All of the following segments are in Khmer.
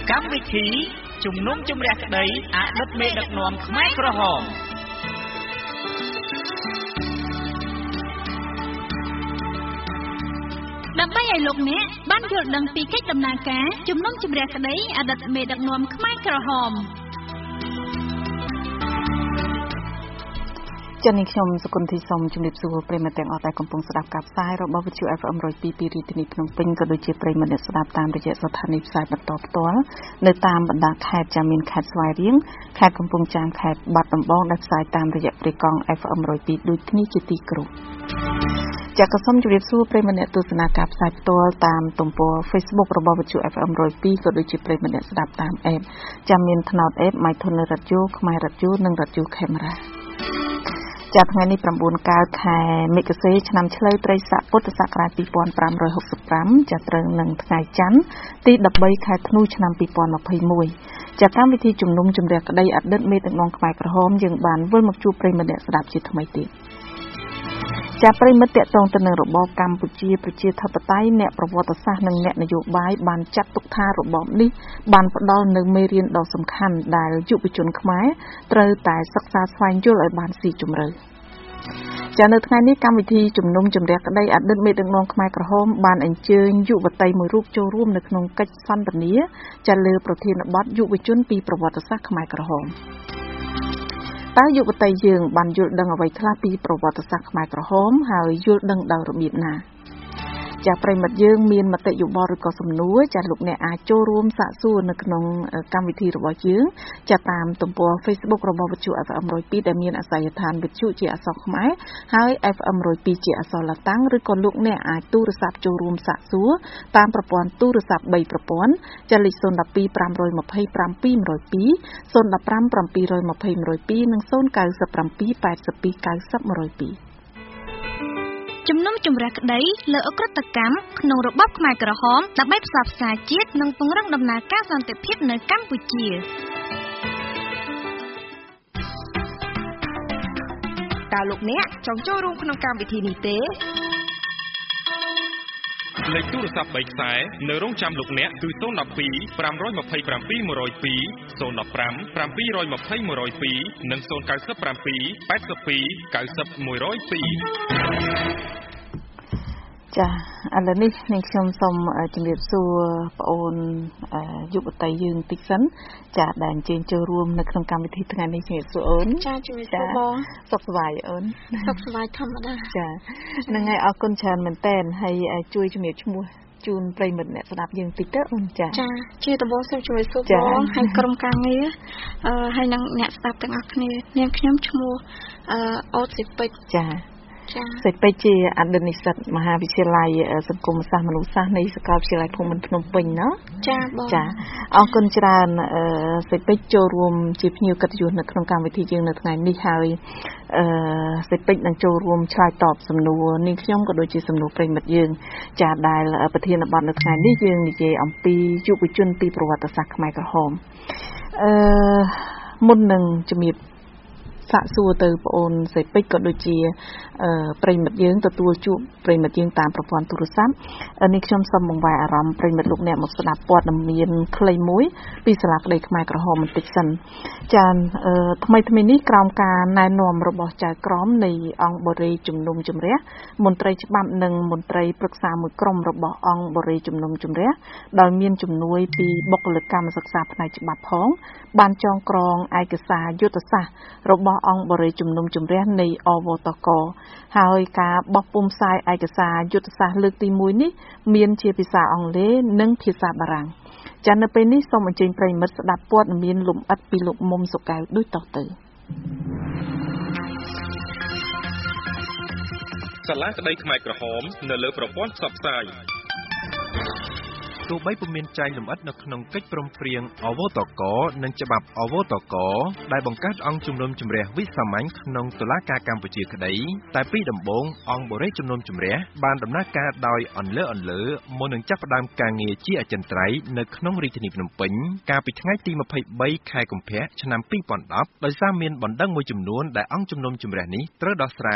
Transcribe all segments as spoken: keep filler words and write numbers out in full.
កម្មវិធីជំនុំជម្រះក្តីអតីតមេដឹកនាំខ្មែរក្រហមដើម្បីឲ្យលោកអ្នកបានយល់ដឹងពីកិច្ចដំណើរការជំនុំជម្រះក្តីអតីតមេដឹកនាំខ្មែរក្រហមចា៎នេះខ្ញុំសុគន្ធធីសូមជម្រាបសួរប្រិយមិត្តទាំងអស់ដែលកំពុងស្ដាប់ការផ្សាយរបស់វិទ្យុ អេហ្វ អេម one oh two ពីរាជធានីភ្នំពេញក៏ដូចជាប្រិយមិត្តអ្នកស្ដាប់តាមរយៈស្ថានីយ៍ផ្សាយបន្តផ្ទាល់នៅតាមបណ្ដាខេត្តចាមានខេត្តស្វាយរៀងខេត្តកំពង់ចាមខេត្តបាត់ដំបងដែលផ្សាយតាមរយៈព្រៃកង់ អេហ្វ អេម one oh two ដូចគ្នាជាទីគោរពចាក៏សូមជម្រាបសួរប្រិយមិត្តអ្នកទស្សនាការផ្សាយផ្ទាល់តាមទំព័រ Facebook របស់វិទ្យុ អេហ្វ អេម one oh two ក៏ដូចជាប្រិយមិត្តអ្នកស្ដាប់តាម App ចាំមានថ្នោត App MyTuner Radio ខ្មែរ Radio និង Radio Camera ចាប់ថ្ងៃនេះnineកើតខែមករាឆ្នាំឆ្លូវត្រីស័កពុទ្ធសករាជtwenty sixty-fiveចាត្រូវនឹងថ្ងៃច័ន្ទទីthirteenខែធ្នូឆ្នាំtwenty twenty-oneចាកម្មវិធីជំនុំជម្រះក្តីអតីតមេដឹកនាំខ្មែរក្រហមយើងបានវិលមកជួបប្រិយមិត្តអ្នកស្ដាប់ជាថ្មីទៀតចាប្រិយមិត្តតកតងទៅនឹងរបបកម្ពុជាប្រជាធិបតេយ្យអ្នកប្រវត្តិសាស្ត្រនិងអ្នកនយោបាយបានចាត់ទុកថារបបនេះបានផ្ដល់នូវមេរៀនដ៏សំខាន់ដែលយុវជនខ្មែរត្រូវតែសិក្សាស្វែងយល់ឲ្យបានស៊ីជម្រៅចានៅថ្ងៃនេះកម្មវិធីជំនុំជម្រះក្តីអតីតមេដឹកនាំខ្មែរក្រហមបានអញ្ជើញយុវតីមួយរូបចូលរួមនៅក្នុងកិច្ចសន្ទនាចាលើប្រធានបទយុវជនពីប្រវត្តិសាស្ត្រខ្មែរក្រហមតើយុវតីយើងបានយល់ដឹងអ្វីខ្លះពីប្រវត្តិសាស្ត្រខ្មែរក្រហមហើយយល់ដឹងដោយរបៀបណាចាប្រិមិត្តយើងមានមតិយោបល់ឬក៏សំណួរចាលោកអ្នកអាចចូលរួមសាកសួរនៅក្នុងកម្មវិធីរបស់យើងចាតាមទំព័រ Facebook របស់វិទ្យុ អេហ្វ អេម one oh two ដែលមានអាសយដ្ឋានវិទ្យុជាអក្សរខ្មែរហើយ អេហ្វ អេម one oh two ជាអក្សរឡាតាំងឬក៏លោកអ្នកអាចទូរស័ព្ទចូលរួមសាកសួរតាមប្រព័ន្ធទូរស័ព្ទthreeប្រព័ន្ធចាលេខzero one two five two five two one oh two zero one five seven two two one oh twoនិងzero nine seven eight two nine zero one oh two ជំនុំជម្រះក្តីលើអក្រិតកម្មក្នុងរបបខ្មែរក្រហមដើម្បីផ្សព្វផ្សាយជាតិនិងពង្រឹងដំណើរការសន្តិភាពនៅកម្ពុជាតើលោកអ្នកចង់ចូលរួមក្នុងកម្មវិធីនេះទេលេខទូរស័ព្ទបីខ្សែនៅរងចាំលោកអ្នកគឺzero one two five two seven one oh two zero one five seven two one oh twoនិងzero nine seven eight two nine zero one oh two ចាឥឡូវនេះខ្ញុំខ្ញុំសូមជម្រាបសួរបងអូនយុវតីយើងតិចសិនចាដែលអញ្ជើញចូលរួមនៅក្នុងកម្មវិធីថ្ងៃនេះជម្រាបសួរអូនចាជម្រាបសួរបងសុខសប្បាយអូនសុខសប្បាយធម្មតាចាហ្នឹងហើយអរគុណច្រើនមែនតើហើយជួយជម្រាបឈ្មោះជូនប្រិយមិត្តអ្នកស្ដាប់យើងតិចទៅអូនចាចាជាដំបូងសូមជម្រាបសួរបងហើយក្រុមការងារអឺហើយនិងអ្នកស្ដាប់ទាំងអស់គ្នានាងខ្ញុំឈ្មោះអឺអូតសិពេចចាសេចក្ដីជាអតីតនិស្សិតមហាវិទ្យាល័យសង្គមសាស្ត្រមនុស្សសាស្ត្រនៃសាកលវិទ្យាល័យភូមិន្ទភ្នំពេញណាចាបងចាអរគុណច្រើនសេចក្ដីចូលរួមជាភ្ញៀវកិត្តិយសនៅក្នុងកម្មវិធីយើងនៅថ្ងៃនេះហើយអឺសេចក្ដីនឹងចូលរួមឆ្លើយតបសំណួរនាងខ្ញុំក៏ដូចជាសំណួរប្រិយមិត្តយើងចាដែលប្រធានបទនៅថ្ងៃនេះយើងនិយាយអំពីយុវជនពីប្រវត្តិសាស្ត្រខ្មែរក្រហមអឺមុននឹងជំរាបសាកសួរទៅបងអូនសេពេចក៏ដូចជាប្រិមិត្តយើងទទួលជួបប្រិមិត្តយើងតាមប្រព័ន្ធទូរស័ព្ទនេះខ្ញុំសូមបង្វែរអារម្មណ៍ប្រិមិត្តលោកអ្នកមកស្ដាប់ព័ត៌មានខ្លីមួយពីសាលាក្តីខ្មែរក្រហមបន្តិចសិនចាថ្មីថ្មីនេះក្រោមការណែនាំរបស់ចៅក្រមនៃអង្គបរិយជំនុំជម្រះមន្ត្រីច្បាប់និងមន្ត្រីប្រឹក្សាមួយក្រុមរបស់អង្គបរិយជំនុំជម្រះដោយមានជំនួយពីបុគ្គលិកកម្មសិក្សាផ្នែកច្បាប់ផងបានចងក្រងឯកសារយុទ្ធសាស្ត្ររបស់អង្គបរិយជំនុំជម្រះនៃអវតកហើយការបោះពុម្ពផ្សាយឯកសារយុទ្ធសាស្ត្រលើកទីoneនេះមានជាភាសាអង់គ្លេសនិងភាសាបារាំងចានៅពេលនេះសូមអញ្ជើញប្រិយមិត្តស្ដាប់ព័ត៌មានលម្អិតពីលោកមុំសុកែវដូចតទៅសាលាក្តីខ្មែរក្រហមនៅលើប្រព័ន្ធផ្សព្វផ្សាយទោះបីពុំមានចែងលម្អិតនៅក្នុងកិច្ចព្រមព្រៀងអវតកនិងច្បាប់អវតកដែលបង្កើតអង្គជំនុំជម្រះវិសាមញ្ញក្នុងតុលាការកម្ពុជាក្តីតែពីដំបូងអង្គបរិយជំនុំជម្រះបានដំណើរការដោយអន្លើអន្លើមុននឹងចាប់ផ្ដើមការងារជាអចិន្ត្រៃយ៍នៅក្នុងរាជធានីភ្នំពេញកាលពីថ្ងៃទីtwenty-threeខែកុម្ភៈឆ្នាំtwenty tenដោយសារមានបណ្ដឹងមួយចំនួនដែលអង្គជំនុំជម្រះនេះត្រូវដោះស្រាយ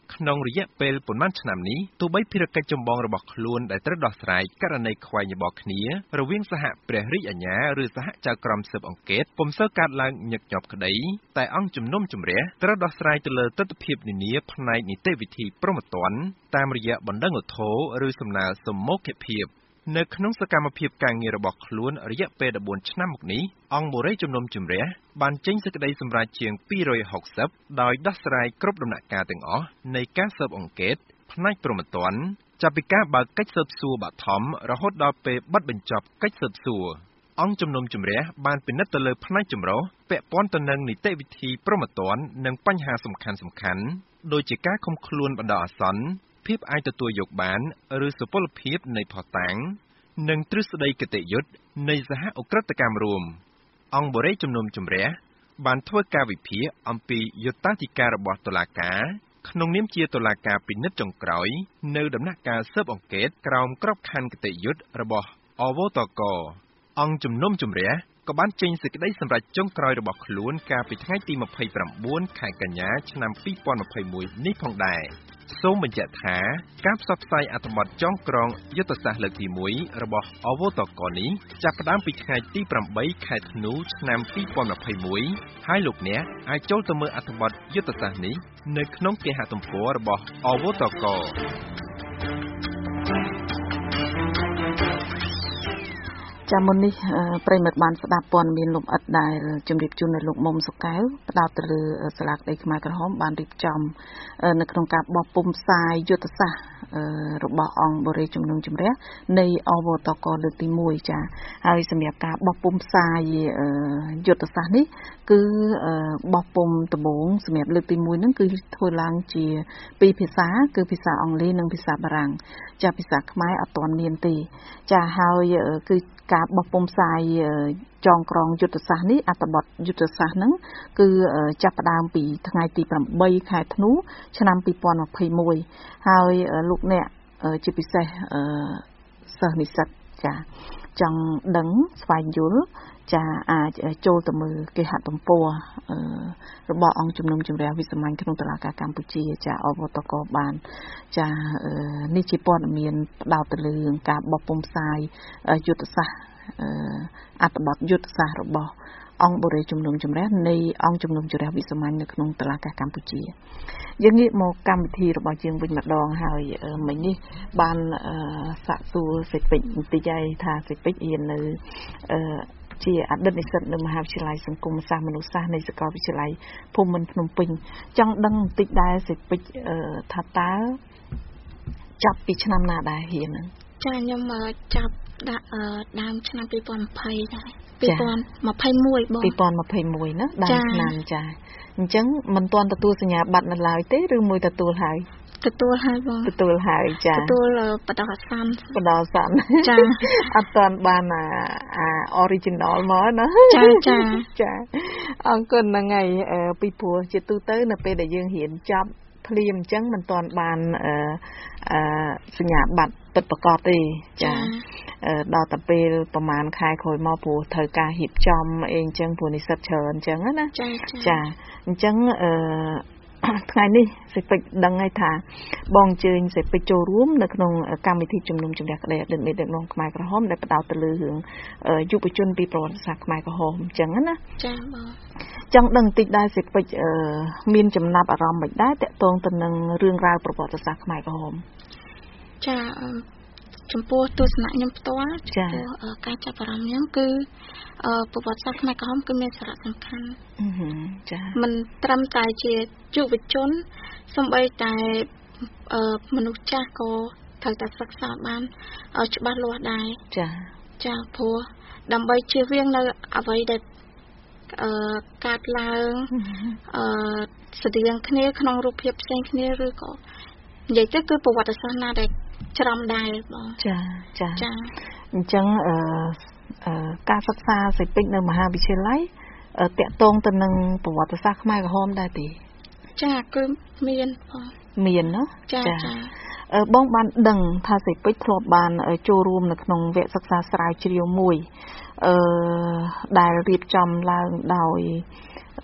ក្នុងរយៈពេលប៉ុន្មានឆ្នាំនេះទោះបីភារកិច្ចចម្បងរបស់ខ្លួនដែលត្រូវដោះស្រាយករណីខ្វែងរបស់គ្នារវាងសហព្រះរាជអាជ្ញាឬសហចៅក្រមស៊ើបអង្កេតពុំសូវកើតឡើងញឹកញាប់ក្តីតែអង្គជំនុំជម្រះត្រូវដោះស្រាយទៅលើទស្សនវិជ្ជានានាផ្នែកនីតិវិធីព្រហ្មទណ្ឌតាមរយៈបណ្ដឹងឧទ្ធរឬសំណើសមមុខភាពនៅក្នុងសកម្មភាពការងាររបស់ខ្លួនរយៈពេលដប់បួនឆ្នាំមកនេះអង្គបូរីជំនុំជម្រះបានចេញសេចក្តីសម្រេចជាងពីររយហុកសិបដោយដោះស្រាយគ្រប់ដំណាក់កាលទាំងអស់នៃការស៊ើបអង្កេតផ្នែកព្រហ្មទណ្ឌចាប់ពីការបើកកិច្ចស៊ើបសួរបឋមរហូតដល់ពេលបិទបញ្ចប់កិច្ចស៊ើបសួរអង្គជំនុំជម្រះបានពិនិត្យទៅលើផ្នែកចម្រុះពាក់ព័ន្ធទៅនឹងនីតិវិធីព្រហ្មទណ្ឌនិងបញ្ហាសំខាន់ៗដូចជាការឃុំខ្លួនបណ្ដោះអាសន្នភាពអាចទទួលយកបានឬសុពលភាពនៃភស្តុតាងនិងទ្រឹស្ដីគតិយុត្តនៃសហឧក្រិដ្ឋកម្មរួមអង្គបូរីជំនុំជម្រះបានធ្វើការវិភាគអំពីយុត្តាធិការរបស់តុលាការក្នុងនាមជាតុលាការពិនិត្យចុងក្រោយនៅដំណាក់កាលស៊ើបអង្កេតក្រោមក្របខ័ណ្ឌគតិយុត្តរបស់អវតកអង្គជំនុំជម្រះក៏បានចេញសេចក្តីសម្រេចចុងក្រោយរបស់ខ្លួនកាលពីថ្ងៃទីម្ភៃប្រាំបួនខែកញ្ញាឆ្នាំពីរពាន់ម្ភៃមួយនេះផងដែរសូមបញ្ជាក់ថាការផ្សព្វផ្សាយអត្ថបទចុងក្រងយុទ្ធសាស្ត្រលើកទីមួយរបស់អវតកនេះចាប់ផ្ដើមពីថ្ងៃទីប្រាំបីខែធ្នូឆ្នាំពីរពាន់ម្ភៃមួយហើយលោកអ្នកអាចចូលទៅមើលអត្ថបទយុទ្ធសាស្ត្រនេះនៅក្នុងគេហទំព័ររបស់អវតកចាំមុននេះប្រិមិត្តបានស្ដាប់ព័ត៌មានលំអិតដែលជម្រាបជូននៅលោកមុំសុកែវផ្ដោតទៅលើសាលាក្តីខ្មែរក្រហមបានរៀបចំនៅក្នុងការបោះពុម្ពផ្សាយយុទ្ធសាស្ត្ររបស់អង្គបូរីជំនុំជម្រះនៃអវតកលើកទីមួយចាហើយសម្រាប់ការបោះពុម្ពផ្សាយយុទ្ធសាស្ត្រនេះគឺបោះពុម្ពដំបូងសម្រាប់លើកទីមួយហ្នឹងគឺធ្វើឡើងជាពីរភាសាគឺភាសាអង់គ្លេសនិងភាសាបារាំងចាភាសាខ្មែរអត់ទាន់មានទេចាហើយគឺការបោះពុម្ពផ្សាយចងក្រងយុទ្ធសាស្ត្រនេះអត្ថបទយុទ្ធសាស្ត្រហ្នឹងគឺចាប់ផ្ដើមពីថ្ងៃទីប្រាំបីខែធ្នូឆ្នាំពីរពាន់ម្ភៃមួយហើយលោកអ្នកជាពិសេសសិស្សនិស្សិតចាចង់ដឹងស្វែងយល់ចាអាចចូលទៅមើលគេហទំព័ររបស់អង្គជំនុំជម្រះវិសាមញ្ញក្នុងតុលាការកម្ពុជាចាអវតកបានចានេះជាព័ត៌មានផ្ដោតទៅលើការបោះពុម្ពផ្សាយយុទ្ធសាស្ត្រអត្ថបទយុទ្ធសាស្ត្ររបស់អង្គបូរីជំនុំជម្រះនៃអង្គជំនុំជម្រះវិសាមញ្ញនៅក្នុងតុលាការកម្ពុជាយើងងាកមកកម្មវិធីរបស់យើងវិញម្ដងហើយមិញនេះបានសាកសួរសេចក្ដីបន្តិចហើយថាសេចក្ដីរៀននៅជាអតីតនិស្សិតនៅមហាវិទ្យាល័យសង្គមសាស្ត្រមនុស្សសាស្ត្រនៃសាកលវិទ្យាល័យភូមិន្ទភ្នំពេញចង់ដឹងបន្តិចដែរសេចក្ដីថាតើចាប់ពីឆ្នាំណាដែររៀនហ្នឹងចាខ្ញុំចាប់ដាក់ដើមឆ្នាំពីរពាន់ម្ភៃដែរពីរពាន់ម្ភៃមួយបងពីរពាន់ម្ភៃមួយណាដើមឆ្នាំចាអញ្ចឹងមិនទាន់ទទួលសញ្ញាបត្រនៅឡើយទេឬមួយទទួលហើយទទួលហើយបងទទួលហើយចាទទួលបដោះអាសន្នបដោះអាសន្នចាអត់ទាន់បានអា original មកណាចាចាចាអរគុណហ្នឹងហើយពីព្រោះជាទូទៅនៅពេលដែលយើងរៀនចប់ភ្លាមអញ្ចឹងមិនទាន់បានអឺអឺសញ្ញាបត្រពិតប្រាកដទេចាដល់តែពេលប្រហែលខែក្រោយមកព្រោះត្រូវការរៀបចំអីអញ្ចឹងព្រោះនិស្សិតច្រើនអញ្ចឹងណាចាចាអញ្ចឹងអឺថ្ងៃនេះសេចក្ដីដឹងហើយថាបងអញ្ជើញសេចក្ដីចូលរួមនៅក្នុងកម្មវិធីជំនុំជម្រះក្តីអតីតមេដឹកនាំខ្មែរក្រហមដែលផ្ដោតទៅលើរឿងយុវជនពីប្រវត្តិសាស្ត្រខ្មែរក្រហមអញ្ចឹងណាចាបងចង់ដឹងបន្តិចដែរសេចក្ដីមានចំណាប់អារម្មណ៍មិនដែរតកតងទៅនឹងរឿងរ៉ាវប្រវត្តិសាស្ត្រខ្មែរក្រហមចាចំពោះទស្សនៈខ្ញុំផ្ទាល់ចំពោះការចាប់អារម្មណ៍ខ្ញុំគឺប្រវត្តិសាស្ត្រខ្មែរក្រហមគឺមានសារៈសំខាន់ចាមិនត្រឹមតែជាយុវជនសូម្បីតែមនុស្សចាស់ក៏ត្រូវតែសិក្សាបានច្បាស់លាស់ដែរចាចាព្រោះដើម្បីជៀសវាងនៅអ្វីដែលកើតឡើងស្តៀងគ្នាក្នុងរូបភាពផ្សេងគ្នាឬក៏និយាយទៅគឺប្រវត្តិសាស្ត្រណាដែលច្រំដែរបងចាចាចាអញ្ចឹងអឺការសិក្សាសេចក្ដីនៅមហាវិទ្យាល័យតកតងទៅនឹងប្រវត្តិសាស្ត្រខ្មែរក្រហមដែរទេចាគឺមានបងមានណាចាចាបងបានដឹងថាសេចក្ដីធ្លាប់បានចូលរួមនៅក្នុងវគ្គសិក្សាស្រាវជ្រាវមួយអឺដែលរៀបចំឡើងដោយ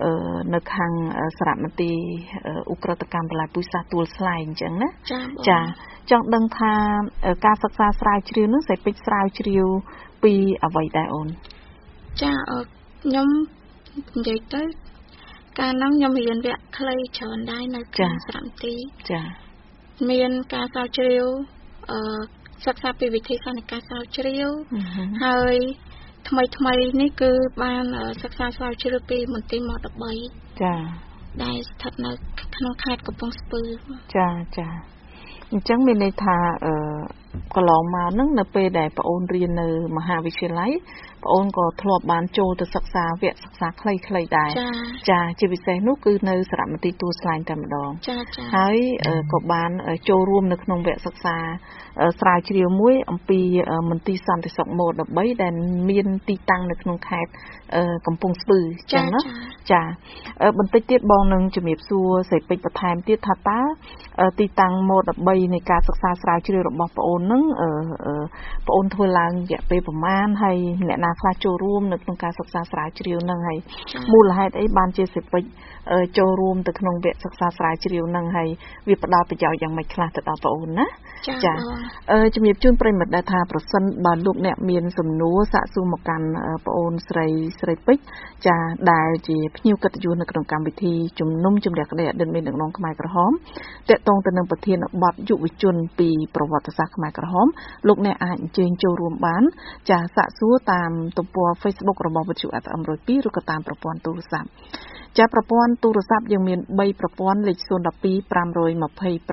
នៅខាងសារមន្ទីរឧក្រិដ្ឋកម្មបន្លាយពុយសាសទួលស្លែងអញ្ចឹងណាចាចង់ដឹងថាការសិក្សាស្រាវជ្រាវនោះសេពេចស្រាវជ្រាវពីអ្វីដែរអូនចាខ្ញុំនិយាយទៅកាលហ្នឹងខ្ញុំរៀនវគ្គខ្លីច្រើនដែរនៅក្នុងសារមន្ទីរចាមានការស្រាវជ្រាវអឺសិក្សាពីវិធីសាស្ត្រនៃការស្រាវជ្រាវហើយថ្មីថ្មីនេះគឺបានសិក្សាស្រាវជ្រាវពីមន្ទីរមដបីចាដែលស្ថិតនៅក្នុងខេត្តកំពង់ស្ពឺចាចាអញ្ចឹងមានន័យថាអឺកន្លងមកហ្នឹងនៅពេលដែលប្អូនរៀននៅមហាវិទ្យាល័យប្អូនក៏ធ្លាប់បានចូលទៅសិក្សាវគ្គសិក្សាខ្លីៗដែរចាជាពិសេសនោះគឺនៅសារមន្ទីរទួលស្លែងតែម្ដងចាចាហើយក៏បានចូលរួមនៅក្នុងវគ្គសិក្សាស្រាវជ្រាវមួយអំពីមន្ទីរសន្តិសុខម៉ូដបីដែលមានទីតាំងនៅក្នុងខេត្តកំពង់ស្ពឺចឹងណាចាបន្តិចទៀតបងនឹងជំរាបសួរសេពេចបន្ថែមទៀតថាតើទីតាំងម៉ូដបីនៃការសិក្សាស្រាវជ្រាវរបស់ប្អូននឹងប្អូនធ្វើឡើងរយៈពេលប្រមាណហើយអ្នកណាខ្លះចូលរួមនៅក្នុងការសិក្សាស្រាវជ្រាវនឹងហើយមូលហេតុអីបានជាសេពេចចូលរួមទៅក្នុងវគ្គសិក្សាស្រាវជ្រាវនឹងហើយវាផ្ដល់ប្រយោជន៍យ៉ាងម៉េចខ្លះទៅដល់ប្អូនណាចាជំរាបជូនប្រិមិត្តដែរថាប្រសិនបើលោកអ្នកមានសំណួរសាកសួរមកកាន់ប្អូនស្រីស្រីពេជ្រចាដែលជាភ្ញៀវកិត្តិយសនៅក្នុងកម្មវិធីជំនុំជម្រះក្តីអតីតមេដឹកនាំខ្មែរក្រហមតាក់ទងទៅនឹងប្រធានបទយុវជនពីប្រវត្តិសាស្ត្រខ្មែរក្រហមលោកអ្នកអាចអញ្ជើញចូលរួមបានចាសាកសួរតាមទំព័រ Facebook របស់វិទ្យុ អេફ អឹម 102 ឬក៏តាមប្រព័ន្ធទូរស័ព្ទចាប្រព័ន្ធទូរស័ព្ទយើងមានបីប្រព័ន្ធលេខศูนย์ một hai 525 200 015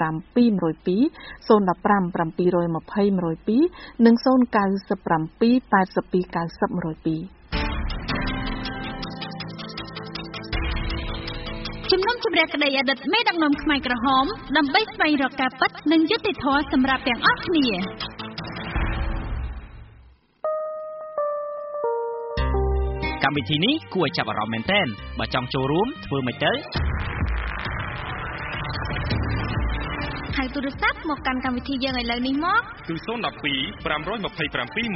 720 102និងศูนย์ เก้า เจ็ด แปด สอง เก้า ศูนย์ หนึ่ง ศูนย์ជំនុំជម្រះក្តីអតីតមេដឹកនាំខ្មែរក្រហមដើម្បីស្វែងរកការពិតនិងយុត្តិធម៌សម្រាប់ទាំងអស់គ្នាកម្មវិធីនេះគួរឲ្យចាប់អារម្មណ៍មែនទែនបើចង់ចូលរួមធ្វើមិនទៅហៅទូរស័ព្ទមកកាន់កម្មវិធីយើងឥឡូវនេះមកគឺศูนย์ một hai 527 102 ศูนย์ mộtห้า 720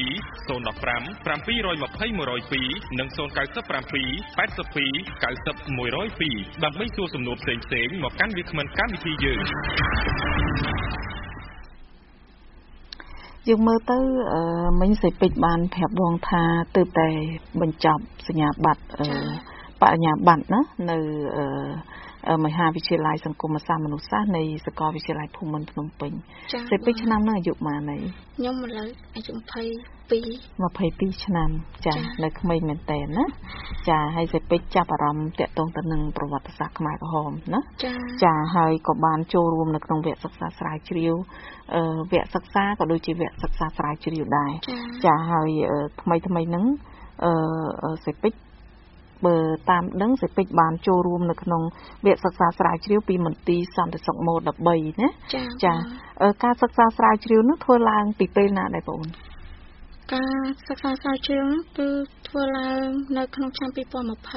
102និងศูนย์ เก้า เจ็ด แปด สอง แปด ศูนย์ เก้า ศูนย์ หนึ่ง ศูนย์ ដើម្បីសួរសំណួរផ្សេងៗមកកាន់វាគ្មិនកម្មវិធីយើងយើងមើលទៅមិញសេពេចបានប្រាប់បងថាទើបតែបញ្ចប់សញ្ញាបត្របរិញ្ញាបត្រណានៅមហាវិទ្យាល័យសង្គមសាស្ត្រមនុស្សសាស្ត្រនៃសាកលវិទ្យាល័យភូមិន្ទភ្នំពេញសេពេចឆ្នាំនោះអាយុប៉ុន្មានហើយខ្ញុំឥឡូវអាយុ 22ឆ្នាំចានៅក្មេងមែនតើណាចាហើយសេពេចចាប់អារម្មណ៍តាក់ទងទៅនឹងប្រវត្តិសាស្ត្រខ្មែរក្រហមណាចាហើយក៏បានចូលរួមនៅក្នុងវគ្គសិក្សាស្រាវជ្រាវវគ្គសិក្សាក៏ដូចជាវគ្គសិក្សាស្រាវជ្រាវដែរចាហើយថ្មីថ្មីហ្នឹងសេពេចបើតាមដឹងសេពេចបានចូលរួមនៅក្នុងវគ្គសិក្សាស្រាវជ្រាវពីមន្ទីរសន្តិសុខម៉ូដបីណាចាការសិក្សាស្រាវជ្រាវនោះធ្វើឡើងពីពេលណាដែរបងការសិក្សាស្រាវជ្រាវនោះគឺធ្វើឡើងនៅក្នុងឆ្នាំ2020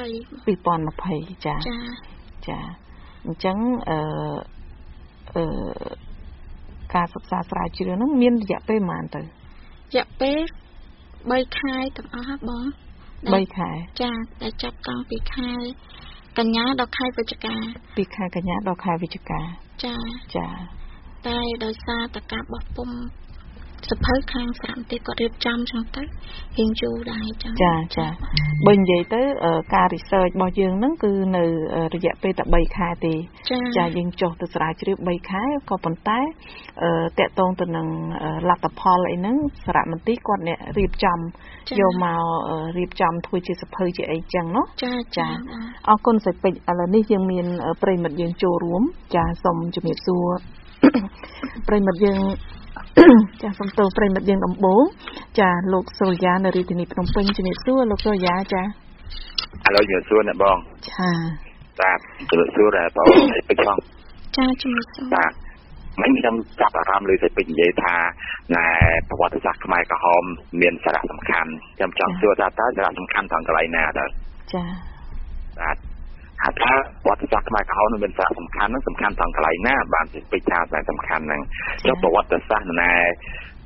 2020ចាចាអញ្ចឹងអឺអឺការសិក្សាស្រាវជ្រាវនោះមានរយៈពេលប៉ុន្មានទៅរយៈពេល3ខែទាំងអស់ហ៎បង 3ខែចាតែចាប់តាំងពីខែកញ្ញាដល់ខែវិច្ឆិកាពីខែកញ្ញាដល់ខែវិច្ឆិកាចាចាតែដោយសារតែការបោះពុម្ពសភៅខាងសារមន្ទីរគាត់រៀបចំចឹងទៅរៀងយូរដែរចឹងចាចាបើនិយាយទៅការ research របស់យើងហ្នឹងគឺនៅរយៈពេលតែ3ខែទេចាយើងចុះទៅស្រាវជ្រាវ3ខែក៏ប៉ុន្តែតកតងទៅនឹងលទ្ធផលអីហ្នឹងសារមន្ទីរគាត់អ្នករៀបចំយកមករៀបចំធ្វើជាសភៅជាអីចឹងเนาะចាចាអរគុណសេពេចឥឡូវនេះយើងមានប្រិមិត្តយើងចូលរួមចាសូមជំរាបសួរប្រិមិត្តយើងចាសូមទោសប្រិមិត្តយើងដំបូងចាលោកសូរិយានៅរាជធានីភ្នំពេញជំរាបសួរលោកសូរិយាចាឥឡូវជំរាបសួរអ្នកបងចាបាទជំរាបសួរដែរបងពេជ្រផងចាជំរាបសួរបាទមិនខ្ញុំចាប់អារម្មណ៍លើសេចក្ដីនិយាយថាណែប្រវត្តិសាស្ត្រខ្មែរក្រហមមានសារៈសំខាន់ខ្ញុំចង់សួរថាតើសារៈសំខាន់ត្រង់កន្លែងណាដែរចាបាទថាប្រវត្តិសាស្ត្រខ្មែរក្រហមនឹងមានសារៈសំខាន់នឹងសំខាន់ត្រង់កន្លែងណាបានសេចក្ដីថាសារៈសំខាន់ហ្នឹងចុះប្រវត្តិសាស្ត្រណែ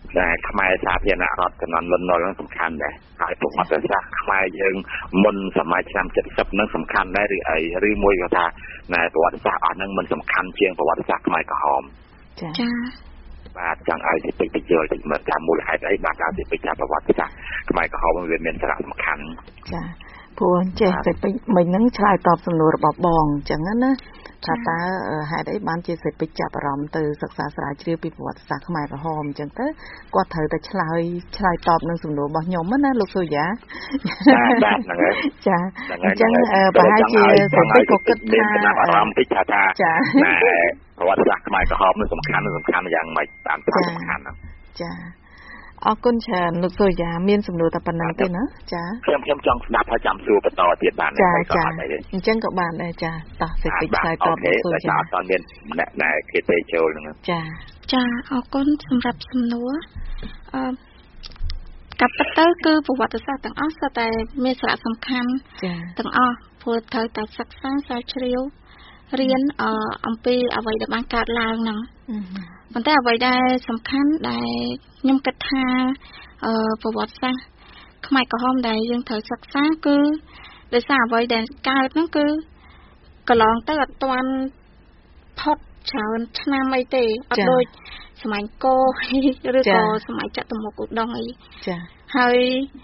តែខ្មែរសាធារណរដ្ឋចំនួនលន់នល់នឹងសំខាន់ដែរហើយប្រវត្តិសាស្ត្រខ្មែរយើងមុនសម័យឆ្នាំเจ็ดสิบនឹងសំខាន់ដែរឬអីឬមួយក៏ថាណែប្រវត្តិសាស្ត្រអស់ហ្នឹងមិនសំខាន់ជាងប្រវត្តិសាស្ត្រខ្មែរក្រហមចាចាបាទចង់ឲ្យទីពេចទៅយល់ទៅមើលតាមមូលហេតុអីបាទដល់ទីពេចថាប្រវត្តិសាស្ត្រខ្មែរក្រហមវាមានសារៈសំខាន់ចាព្រោះចេះតែពេចមិញហ្នឹងឆ្លើយតបសំណួររបស់បងអញ្ចឹងណាថាតើហេតុអីបានជាសេចពេចចាប់អារម្មណ៍ទៅសិក្សាស្រាវជ្រាវពីប្រវត្តិសាស្ត្រខ្មែរក្រហមអញ្ចឹងទៅគាត់ត្រូវតែឆ្លើយឆ្លើយតបនឹងសំណួររបស់ខ្ញុំណាលោកសូយ៉ាបាទហ្នឹងហើយចាអញ្ចឹងប្រហែលជាសេចពេចក៏គិតថាអារម្មណ៍តិចថាថាណែប្រវត្តិសាស្ត្រខ្មែរក្រហមនឹងសំខាន់នឹងសំខាន់យ៉ាងម៉េចតាមសារៈសំខាន់ហ្នឹងចាអរគុណច្រើនលោកសូយ៉ាមានសំណួរតែប៉ុណ្្នឹងទេណាចាខ្ញុំខ្ញុំចង់ស្ដាប់ហើយចាំសួរបន្តទៀតបានចាចាអញ្ចឹងក៏បានដែរចាតោះសេចក្តីឆ្លើយតបលោកសូយ៉ាអត់មានអ្នកណែគេទេចូលហ្នឹងចាចាអរគុណសម្រាប់សំណួរអឺកាប់ទៅគឺប្រវត្តិសាស្ត្រទាំងអស់សុទ្ធតែមានសារៈសំខាន់ទាំងអស់ព្រោះត្រូវតែសិក្សាស្រាវជ្រាវរៀនអអំពីអ្វីដែលបានកើតឡើងហ្នឹងប៉ុន្តែអ្វីដែលសំខាន់ដែលខ្ញុំគិតថាអឺប្រវត្តិសាស្ត្រខ្មែរក្រហមដែលយើងត្រូវសិក្សាគឺដោយសារអ្វីដែលកើតហ្នឹងគឺកន្លងទៅអត់ទាន់ផុតច្រើនឆ្នាំអីទេអត់ដូចសម័យកូរឬក៏សម័យចតុមុខឧត្តមអីចាហើយ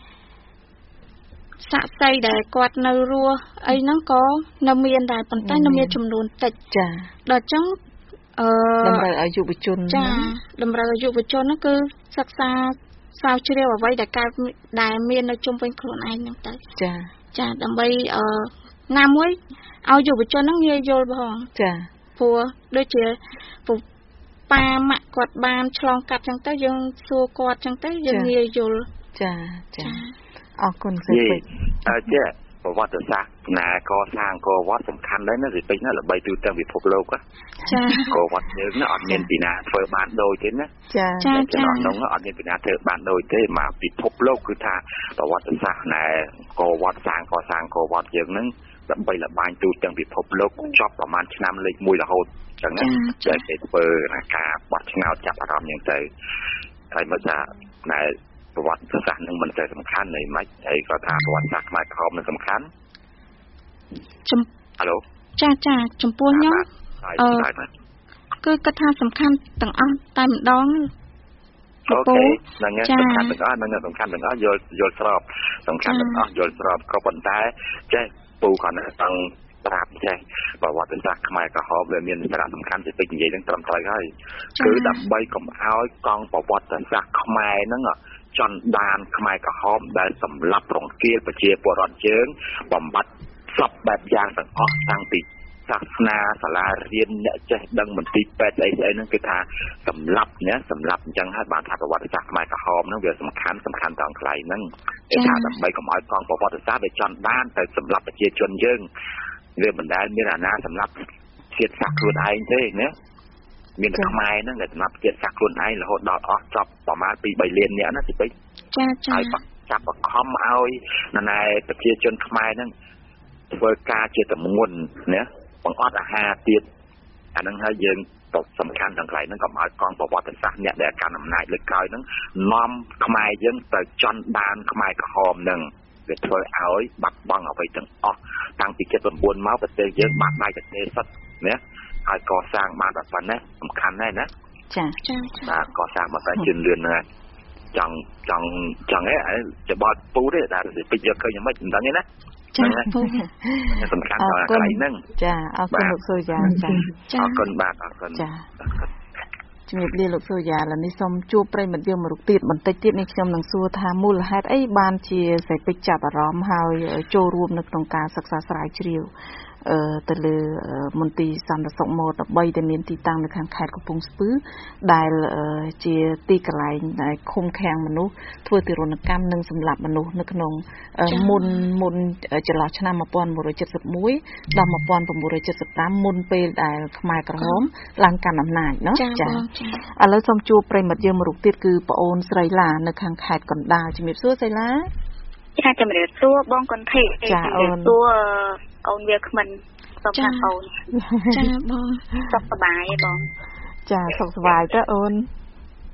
សាក់សីដែលគាត់នៅរស់អីហ្នឹងក៏នៅមានដែរប៉ុន្តែនៅមានចំនួនតិចចាដល់ចឹងអឺតម្រូវឲ្យយុវជនចាតម្រូវឲ្យយុវជនហ្នឹងគឺសិក្សាស្រាវជ្រាវអ្វីដែលកើតដែលមាននៅជុំវិញខ្លួនឯងហ្នឹងទៅចាចាដើម្បីអឺណាមួយឲ្យយុវជនហ្នឹងងាយយល់ផងចាព្រោះដូចជាប៉ាម៉ាក់គាត់បានឆ្លងកាត់ចឹងទៅយើងសួរគាត់ចឹងទៅយើងងាយយល់ចាចាអរគុណសេចក្តីអឺចាប្រវត្តិសាស្ត្រណាកសាងកវត្តសំខាន់ដែរណាសេចក្តីណាល្បីទូទាំងពិភពលោកចាកវត្តយើងណាអត់មានពីណាធ្វើបានដូចទេណាចាចាចាក្នុងអត់មានពីណាធ្វើបានដូចទេមកពិភពលោកគឺថាប្រវត្តិសាស្ត្រណាកវត្តសាងកសាងកវត្តយើងហ្នឹងដើម្បីលបាញទូទាំងពិភពលោកចប់ប្រហែលឆ្នាំលេខមួយរហូតចឹងណាតែគេធ្វើការបោះឆ្នោតចាប់អារម្មណ៍យ៉ាងទៅហើយមកថាណែប្រវត្តិសាស្ត្រនឹងមិនតែសំខាន់នៃម៉េចហើយក៏ថាប្រវត្តិសាស្ត្រខ្មែរក្រហមនឹងសំខាន់ចំហៅឡូចាចាចំពោះខ្ញុំអឺគឺគាត់ថាសំខាន់ទាំងអស់តែម្ដងអូខេហ្នឹងហើយសំខាន់ទាំងអស់ហ្នឹងសំខាន់ទាំងអស់យល់យល់ស្របសំខាន់ទាំងអស់យល់ស្របក៏ប៉ុន្តែចេះពូគាត់នឹងต้องប្រាប់ចេះប្រវត្តិសាស្ត្រខ្មែរក្រហមវាមានសារៈសំខាន់ជាពេកនិយាយនឹងត្រឹមត្រូវហើយគឺដើម្បីកុំឲ្យកង់ប្រវត្តិសាស្ត្រខ្មែរហ្នឹងចន្ទដានខ្មែរក្រហមដែលសម្លាប់រង្គាលប្រជាពលរដ្ឋយើងបំបត្តិសពបែបយ៉ាងទាំងអស់តាំងពីសាសនាសាលារៀនអ្នកចេះដឹងមន្ទីរពេទ្យអីស្អីហ្នឹងគឺថាសម្លាប់ណាសម្លាប់អញ្ចឹងហើយបានថាប្រវត្តិសាស្ត្រខ្មែរក្រហមហ្នឹងវាសំខាន់សំខាន់ត្រង់កន្លែងហ្នឹងគេថាដើម្បីកុំឲ្យកង់ប្រវត្តិសាស្ត្រវាចន្ទដានទៅសម្លាប់ប្រជាជនយើងវាមិនដែលមានអាណាសម្លាប់ជាតិសាសន៍ខ្លួនឯងទេណាមានតែខ្មែរហ្នឹងដែលសម្រាប់ជាតិសាសន៍ខ្លួនឯងរហូតដល់អស់ចប់ប្រមាណពីបីលាននាក់ណាទីពេកចាចាហើយចាប់បង្ខំឲ្យណែប្រជាជនខ្មែរហ្នឹងធ្វើការជាទម្ងន់ណាបង្អត់អាហារទៀតអាហ្នឹងហើយយើងតបសំខាន់ទាំងកន្លែងហ្នឹងកុំឲ្យកងប្រវត្តិសាស្ត្រអ្នកដែលកាន់អំណាចលើក្រោយហ្នឹងនាំខ្មែរយើងទៅចន្ទដានខ្មែរក្រហមហ្នឹងវាធ្វើឲ្យបាត់បង់អ្វីទាំងអស់តាំងពី칠십구មកប្រទេសយើងបាត់ដៃប្រទេសសិតណាហើយកសាងបានតែប៉ុណ្ណេះសំខាន់ណាស់ណាចាចាបាទកសាងមកតែជឿនលឿនណាចង់ចង់ចង់ឯងច្បល់ពូទេដែលពេចយកឃើញយ៉ាងម៉េចមិនដឹងទេណាចាពូសំខាន់ដល់កន្លែងហ្នឹងចាអរគុណលោកសូយ៉ាចាអរគុណបាទអរគុណចាជំរាបលាលោកសូយ៉ាឥឡូវនេះសូមជួបប្រិយមិត្តយើងមួយរូបទៀតបន្តិចទៀតនេះខ្ញុំនឹងសួរថាមូលហេតុអីបានជាសេចពេចចាប់អារម្មណ៍ហើយចូលរួមនៅក្នុងការសិក្សាស្រាវជ្រាវអឺទៅលើមន្ទីរសន្តិសុខម៉ូដបីដែលមានទីតាំងនៅខាងខេត្តកំពង់ស្ពឺដែលជាទីកន្លែងដែលឃុំឃាំងមនុស្សធ្វើទារុណកម្មនិងសម្លាប់មនុស្សនៅក្នុងមុនមុនចន្លោះឆ្នាំmột nghìn chín trăm七十mộtដល់một nghìn chín trăm七十五មុនពេលដែលខ្មែរក្រហមឡើងកាន់អំណាចเนาะចា៎ឥឡូវសូមជួបប្រិមិត្តយើងមួយរូបទៀតគឺប្អូនស្រីឡានៅខាងខេត្តកណ្ដាលជំរាបសួរស្រីឡាចាជំរាបសួរបងកុនធីចាអូនសួរអូនវាគ្មិនសុខណាស់អូនចាបងសុខសប្បាយទេបងចាសុខសប្បាយតើអូន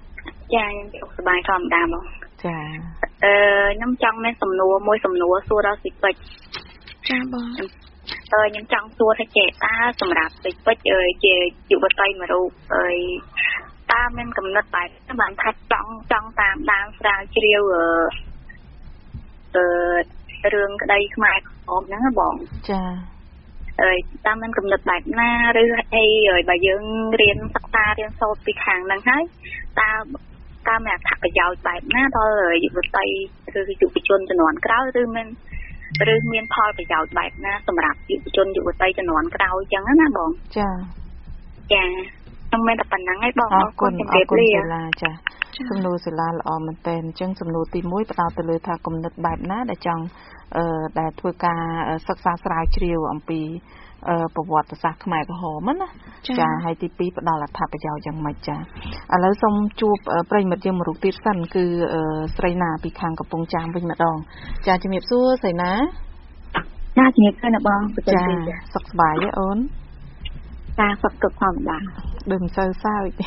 ចាខ្ញុំសប្បាយធម្មតាមកចាអឺខ្ញុំចង់មានសំណួរមួយសំណួរសួរដល់សិពេចចាបងអឺខ្ញុំចង់សួរថាចេតើសម្រាប់សិពេចអើជាយុវតីមួយរូបអើតើមានកំណត់បែបបានថាចង់ចង់តាមដានស្រាវជ្រាវអឺអឺរឿងក្តីខ្មែរក្រមហ្នឹងបងចាអើតាមមានកំណត់បែបណាឬអីហើយបើយើងរៀនសិក្សារៀនសូត្រពីខាងហ្នឹងហើយតើតើមានអត្ថប្រយោជន៍បែបណាដល់យុវតីឬយុវជនជំនាន់ក្រោយឬមានឬមានផលប្រយោជន៍បែបណាសម្រាប់យុវជនយុវតីជំនាន់ក្រោយចឹងណាបងចាចាខ្ញុំមានតែប៉ុណ្ណឹងឯងបងអរគុណអរគុណសិលាចាសំណួរសិលាល្អមែនតើអញ្ចឹងសំណួរទីមួយផ្ដោតទៅលើថាគំនិតបែបណាដែលចង់អឺដែលធ្វើការសិក្សាស្រាវជ្រាវអំពីអឺប្រវត្តិសាស្ត្រខ្មែរក្រហមណាចាហើយទីពីរផ្ដល់អត្ថប្រយោជន៍យ៉ាងម៉េចចាឥឡូវសូមជួបប្រិយមិត្តយើងមួយរូបទៀតសិនគឺស្រីណាពីខាងកំពង់ចាមវិញម្ដងចាជំរាបសួរស្រីណាចាជំរាបសួរណាបងចាសុខសប្បាយទេអូនចាសុខទុក្ខធម្មតាដូចមិនសូវសើច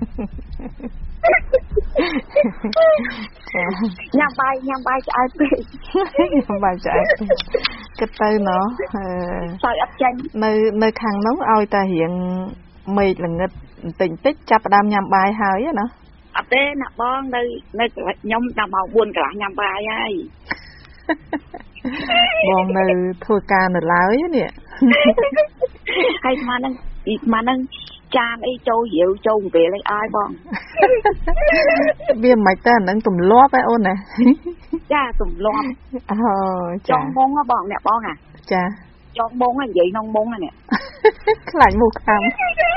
ញ៉ាំបាយញ៉ាំបាយឆ្អែតពេកញ៉ាំបាយឆ្អែតគិតទៅណោះសើចអត់ចាញ់នៅនៅខាងនោះឲ្យតែរៀងមេឃល្ងិតបន្តិចបន្តិចចាប់ផ្ដើមញ៉ាំបាយហើយណាអត់ទេណាបងនៅនៅខ្ញុំដល់ម៉ោងបួនកន្លះញ៉ាំបាយហើយបងនៅធ្វើការនៅឡើយនេះហើយស្មានហ្នឹងស្មានហ្នឹងចានអីចូលរាវចូលពេលអីអើយបងវាមិនតែអានឹងទម្លាប់ឯអូនណាចាទម្លាប់អូចាចង់មុងហ៎បងអ្នកបងអាចាចង់មុងហ៎និយាយក្នុងមុងហ៎នេះខ្លាចមុខខាំ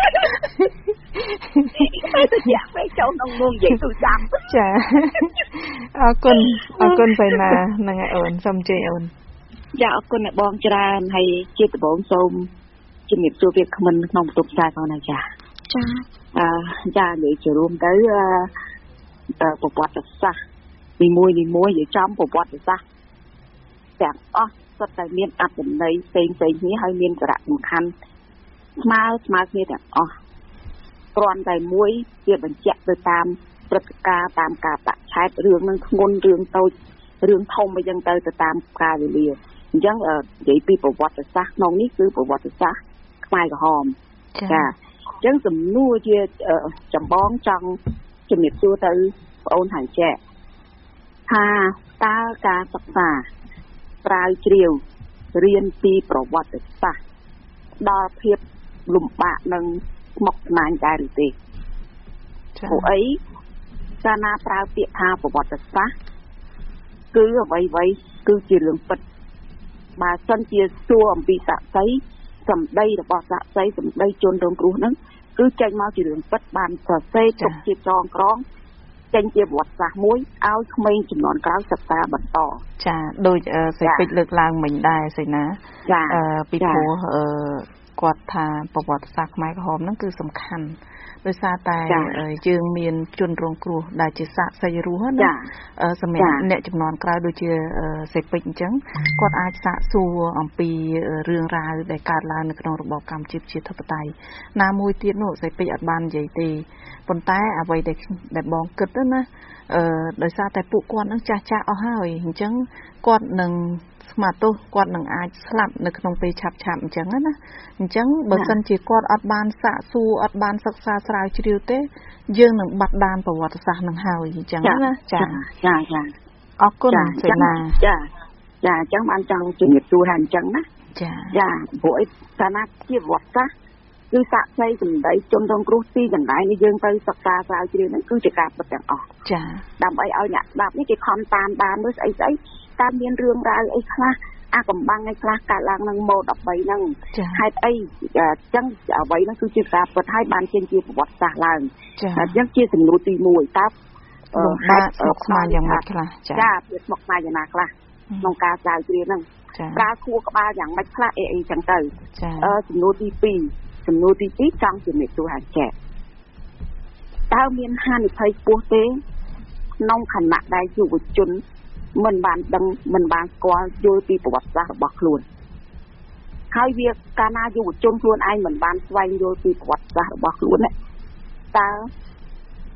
ទៅចាក់ទៅចូលក្នុងមុងនិយាយទូចាំចាអរគុណអរគុណបៃណាហ្នឹងឯអូនសូមជ័យអូនចាអរគុណអ្នកបងច្រើនហើយជាដំបូងសូមជំរាបសួរវាគ្មិនក្នុងបន្ទប់ផ្សាយផងណាចាចាអឺចានិយាយជារួមទៅអឺប្រវត្តិសាស្ត្រនីមួយនីមួយនិយាយចំប្រវត្តិសាស្ត្រទាំងអស់សុទ្ធតែមានអត្ថន័យផ្សេងផ្សេងគ្នាហើយមានសារៈសំខាន់ស្មើស្មើគ្នាទាំងអស់គ្រាន់តែមួយវាបញ្ជាក់ទៅតាមព្រឹត្តិការណ៍តាមការបច្ឆេទរឿងនឹងធ្ងន់រឿងតូចរឿងធំអីចឹងទៅទៅតាមកាលវេលាអញ្ចឹងនិយាយពីប្រវត្តិសាស្ត្រក្នុងនេះគឺប្រវត្តិសាស្ត្រខ្មែរក្រហមចាអញ្ចឹងសំណួរជាចម្បងចង់ជំរាបសួរទៅបងអូនហាញ់ចែថាតើការសិក្សាស្រាវជ្រាវរៀនពីប្រវត្តិសាស្ត្រដល់ភាពលំបាកនិងស្មុគស្មាញដែរឬទេព្រោះអីកាលណាប្រើពាក្យថាប្រវត្តិសាស្ត្រគឺអ្វីអ្វីគឺជារឿងពិតបើសិនជាសួរអំពីសាក្សីសម្ដីរបស់សាក្សីសម្ដីជនរងគ្រោះហ្នឹងគឺចេញមកជារឿងពិតបានសរសេរទុកជាចងក្រងចេញជាប្រវត្តិសាស្ត្រមួយឲ្យក្មេងជំនាន់ក្រោយសិក្សាបន្តចាដូចសេចក្ដីលើកឡើងមិញដែរសេណាអឺពីព្រោះអឺគាត់ថាប្រវត្តិសាស្ត្រខ្មែរក្រហមហ្នឹងគឺសំខាន់ដោយសារតែយើងមានជនរងគ្រោះដែលជាសាក្សីរស់ណាសម្រាប់អ្នកចំនួនក្រោយដូចជាសេពេចអញ្ចឹងគាត់អាចសាកសួរអំពីរឿងរ៉ាវដែលកើតឡើងនៅក្នុងរបបកម្ពុជាប្រជាធិបតេយ្យណាមួយទៀតនោះសេពេចអត់បាននិយាយទេប៉ុន្តែអ្វីដែលដែលបងគិតណាអឺដោយសារតែពួកគាត់នឹងចាស់ចាស់អស់ហើយអញ្ចឹងគាត់នឹងស្មាតទោសគាត់នឹងអាចស្លាប់នៅក្នុងពេលឆាប់ឆាប់អញ្ចឹងណាអញ្ចឹងបើសិនជាគាត់អត់បានសាកសួរអត់បានសិក្សាស្រាវជ្រាវទេយើងនឹងបាត់ដានប្រវត្តិសាស្ត្រនឹងហើយអញ្ចឹងណាចាចាចាអរគុណសេនាចាចាអញ្ចឹងបានចង់ជំរាបសួរថាអញ្ចឹងណាចាចាព្រោះឯកាលណាជាប្រវត្តិសាស្ត្រគឺសាក្សីសម្ដីជនរងគ្រោះទីកន្លែងនេះយើងទៅសិក្សាស្រាវជ្រាវហ្នឹងគឺជាការពិតទាំងអស់ចាដើម្បីឲ្យអ្នកស្ដាប់នេះគេខំតាមបានមើលស្អីស្អីតាមមានរឿងរ៉ាវអីខ្លះអាកំបាំងអីខ្លះកើតឡើងនឹងម៉ូដដប់បីហ្នឹងហេតុអីអញ្ចឹងអ្វីហ្នឹងគឺជាការពិតហើយបានចេញជាប្រវត្តិសាស្ត្រឡើងអញ្ចឹងជាសំណួរទីមួយតើលំបាកស្មុគស្មាញយ៉ាងម៉េចខ្លះចាចាវាស្មុគស្មាញយ៉ាងណាខ្លះក្នុងការស្រាវជ្រាវហ្នឹងប្រើខួរក្បាលយ៉ាងម៉េចខ្លះអីអីចឹងទៅអឺសំណួរទីពីរសំណួរទីពីរចង់ជំរាបសួរហាក់ចេះតើមានហានិភ័យខ្ពស់ទេក្នុងខណៈដែលយុវជនមិនបានដឹងមិនបានស្គាល់យល់ពីប្រវត្តិសាស្ត្ររបស់ខ្លួនហើយវាកាលណាយុវជនខ្លួនឯងមិនបានស្វែងយល់ពីប្រវត្តិសាស្ត្ររបស់ខ្លួនតើ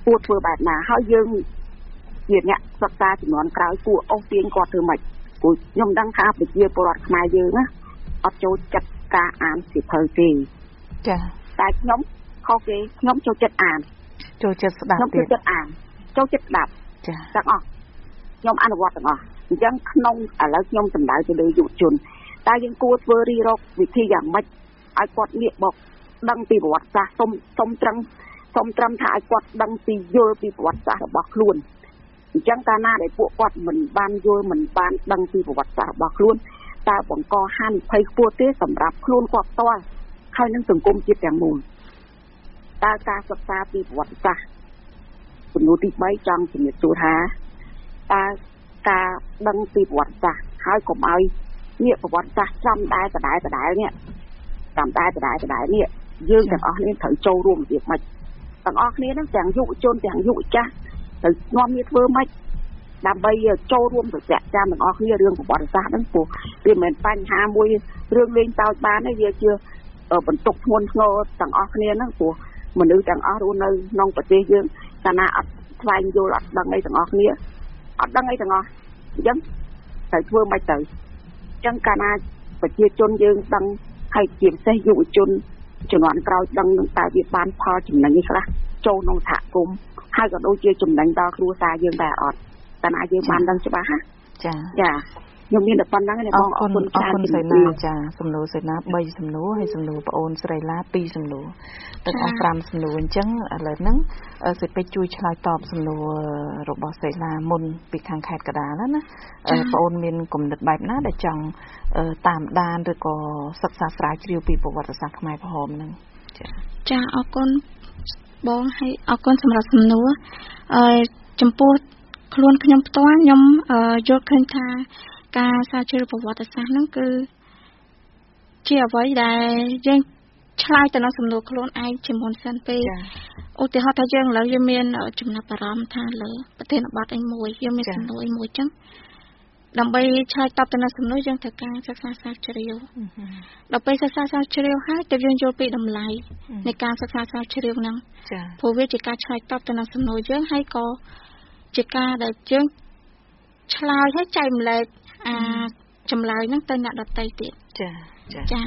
គួរធ្វើបែបណាហើយយើងជាអ្នកសិក្សាចំនួនក្រោយគួរអូសទាញគាត់ធ្វើម៉េចព្រោះខ្ញុំដឹងថាប្រជាពលរដ្ឋខ្មែរយើងណាអត់ចូលចិត្តការអានសៀវភៅទេចាតែខ្ញុំខុសគេខ្ញុំចូលចិត្តអានចូលចិត្តស្ដាប់ខ្ញុំចូលចិត្តអានចូលចិត្តស្ដាប់ចាទាំងអស់ខ្ញុំអនុវត្តទាំងអស់អញ្ចឹងក្នុងឥឡូវខ្ញុំសម្ដៅទៅលើយុវជនតែយើងគួរធ្វើរីរកវិធីយ៉ាងម៉េចឲ្យគាត់ងាកមកដឹងពីប្រវត្តិសាស្ត្រសុំសុំត្រឹមសុំត្រឹមថាឲ្យគាត់ដឹងពីយល់ពីប្រវត្តិសាស្ត្ររបស់ខ្លួនអញ្ចឹងកាលណាដែលពួកគាត់មិនបានយល់មិនបានដឹងពីប្រវត្តិសាស្ត្ររបស់ខ្លួនតើបង្កហានិភ័យខ្ពស់ទេសម្រាប់ខ្លួនគាត់ផ្ទាល់ហើយនឹងសង្គមជាតិទាំងមូលតើការសិក្សាពីប្រវត្តិសាស្ត្រចំនួនទី3ចង់ជំរាបសួរថាតើការដឹងពីប្រវត្តិសាស្ត្រហើយកុំឲ្យនេះប្រវត្តិសាស្ត្រចំដែរដដែលដដែលនេះចំដែរដដែលដដែលនេះយើងទាំងអស់គ្នាត្រូវចូលរួមរបៀបម៉េចទាំងអស់គ្នាហ្នឹងទាំងយុវជនទាំងយុវចាស់ត្រូវនាំគ្នាធ្វើម៉េចដើម្បីចូលរួមប្រតិកម្មទាំងអស់គ្នារឿងប្រវត្តិសាស្ត្រហ្នឹងព្រោះវាមិនមែនបញ្ហាមួយរឿងលេងតោចបានទេវាជាបន្ទុកធ្ងន់ធ្ងរទាំងអស់គ្នាហ្នឹងព្រោះមនុស្សទាំងអស់រស់នៅក្នុងប្រទេសយើងកាលណាអត់ថ្លែងយល់អត់ដឹងអីទាំងអស់គ្នាអត់ដឹងអីទាំងអស់អញ្ចឹងត្រូវធ្វើម៉េចទៅអញ្ចឹងកាលណាប្រជាជនយើងដឹងហើយជាពិសេសយុវជនជំនាន់ក្រោយដឹងនឹងតើវាបានផលចំណេញនេះខ្លះចូលក្នុងសហគមន៍ហើយក៏ដូចជាចំណេញដល់គ្រួសារយើងដែរអត់កាលណាយើងបានដឹងច្បាស់ណាចាចាខ្ញុំមានតែប៉ុណ្្នឹងទេបងអរគុណអរគុណសេនាចាសំណួរសេនា3សំណួរហើយសំណួរបងអូនស្រីឡា2សំណួរទាំងអស់5សំណួរអញ្ចឹងឥឡូវហ្នឹងសេពេចជួយឆ្លើយតបសំណួររបស់សេនាមុនពីខាងខេត្តកណ្ដាលណាបងអូនមានគំនិតបែបណាដែលចង់តាមដានឬក៏សិក្សាស្រាវជ្រាវពីប្រវត្តិសាស្ត្រខ្មែរក្រហមហ្នឹងចាចាអរគុណបងហើយអរគុណសម្រាប់សំណួរអឺចំពោះខ្លួនខ្ញុំផ្ទាល់ខ្ញុំយល់ឃើញថាការស្រាវជ្រាវប្រវត្តិសាស្ត្រហ្នឹងគឺជាអ្វីដែលយើងឆ្លើយទៅនឹងសំណួរខ្លួនឯងជាមុនសិនពេលឧទាហរណ៍ថាយើងឥឡូវយើងមានចំណាប់អារម្មណ៍ថាលើប្រធានបទអីមួយយើងមានសំណួរអីមួយចឹងដើម្បីឆ្លើយតបទៅនឹងសំណួរយើងត្រូវការសិក្សាស្រាវជ្រាវដល់ពេលសិក្សាស្រាវជ្រាវហើយទើបយើងយល់ពីតម្លៃនៃការសិក្សាស្រាវជ្រាវហ្នឹងព្រោះវាជាការឆ្លើយតបទៅនឹងសំណួរយើងហើយក៏ជាការដែលយើងឆ្លើយហើយចែកម្លែកអាចម្លើយហ្នឹងទៅអ្នកដទៃទៀតចាចាចា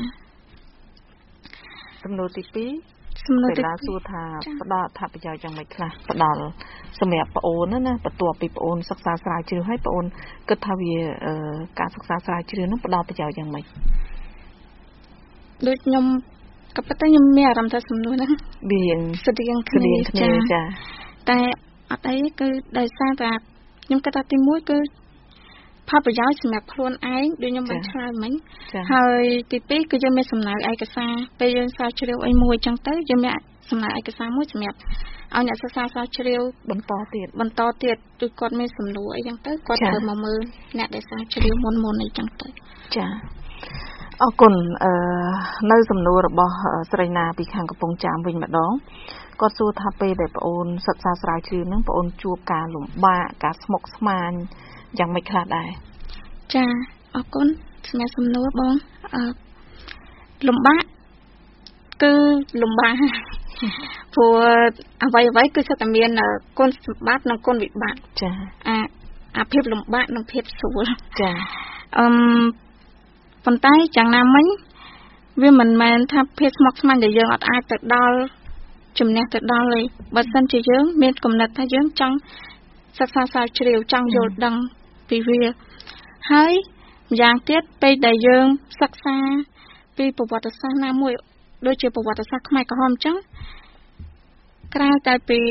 សំណួរទី2 សំណួរទី 2សួរថាផ្ដល់អត្ថប្រយោជន៍យ៉ាងម៉េចខ្លះផ្ដល់សម្រាប់បងអូនណាបន្ទាប់ពីបងអូនសិក្សាស្រាវជ្រាវហើយបងអូនគិតថាវាការសិក្សាស្រាវជ្រាវហ្នឹងផ្ដល់ប្រយោជន៍យ៉ាងម៉េចដូចខ្ញុំក៏ប៉ុន្តែខ្ញុំមានអារម្មណ៍ថាសំណួរហ្នឹងវាស្តៀងគ្នាចាតែអត់អីគឺដោយសារតែខ្ញុំគិតថាទី1គឺផលប្រយោជន៍សម្រាប់ខ្លួនឯងដូចខ្ញុំបានឆ្លើយមិញហើយទី2គឺយើងមានសំណើឯកសារពេលយើងស្រាវជ្រាវអីមួយចឹងទៅយើងមានសំណើឯកសារមួយសម្រាប់ឲ្យអ្នកសិក្សាស្រាវជ្រាវបន្តទៀតបន្តទៀតគឺគាត់មានសំណួរអីចឹងទៅគាត់ត្រូវមកមើលអ្នកដែលស្រាវជ្រាវមុនមុនអីចឹងទៅចាអរគុណអឺនៅសំណួររបស់ស្រីណាពីខាងកំពង់ចាមវិញម្ដងគាត់សួរថាពេលដែលបងអូនសិក្សាស្រាវជ្រាវហ្នឹងបងអូនជួបការលំបាកការស្មុគស្មាញយ៉ាងម៉េចខ្លះដែរចាអរគុណសម្រាប់សំណួរបងអឺលំបាកគឺលំបាកព្រោះអ្វីអ្វីគឺសុទ្ធតែមានគុណសម្បត្តិនិងគុណវិបត្តិចាអាអាភាពលំបាកនិងភាពស្រួលចាអឺប៉ុន្តែយ៉ាងណាមិញវាមិនមែនថាភាពស្មុគស្មាញដែលយើងអត់អាចទៅដល់ជំនះទៅដល់ទេបើមិនជាយើងមានគំនិតថាយើងចង់សិក្សាស្រាវជ្រាវចង់យល់ដឹងពីវាហើយម្យ៉ាងទៀតពេលដែលយើងសិក្សាពីប្រវត្តិសាស្ត្រណាមួយដូចជាប្រវត្តិសាស្ត្រខ្មែរក្រហមអញ្ចឹងក្រៅតែពី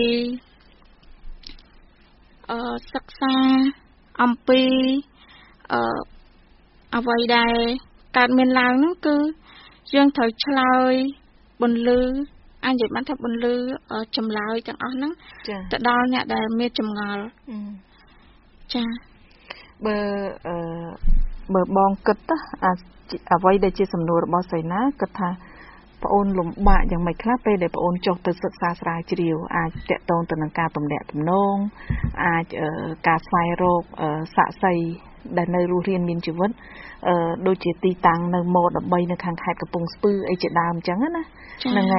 អឺសិក្សាអំពីអឺអ្វីដែលកើតមានឡើងហ្នឹងគឺយើងត្រូវឆ្លើយបន្លឺអញ្ចឹងបានថាបន្លឺចម្លើយទាំងអស់ហ្នឹងទៅដល់អ្នកដែលមានចម្ងល់ចាបើអឺបើបងគិតអាអ្វីដែលជាសំណួររបស់សៃណាគិតថាបងអូនលំបាកយ៉ាងម៉េចខ្លះពេលដែលបងអូនចុះទៅសិក្សាស្រាវជ្រាវអាចតកតងទៅនឹងការទំនាក់ទំនងអាចការស្វែងរកសាក្សីដែលនៅរស់រានមានជីវិតអឺដូចជាទីតាំងនៅម៉ូដបីនៅខាងខេត្តកំពង់ស្ពឺអីជាដើមអញ្ចឹងណាហ្នឹងហើយ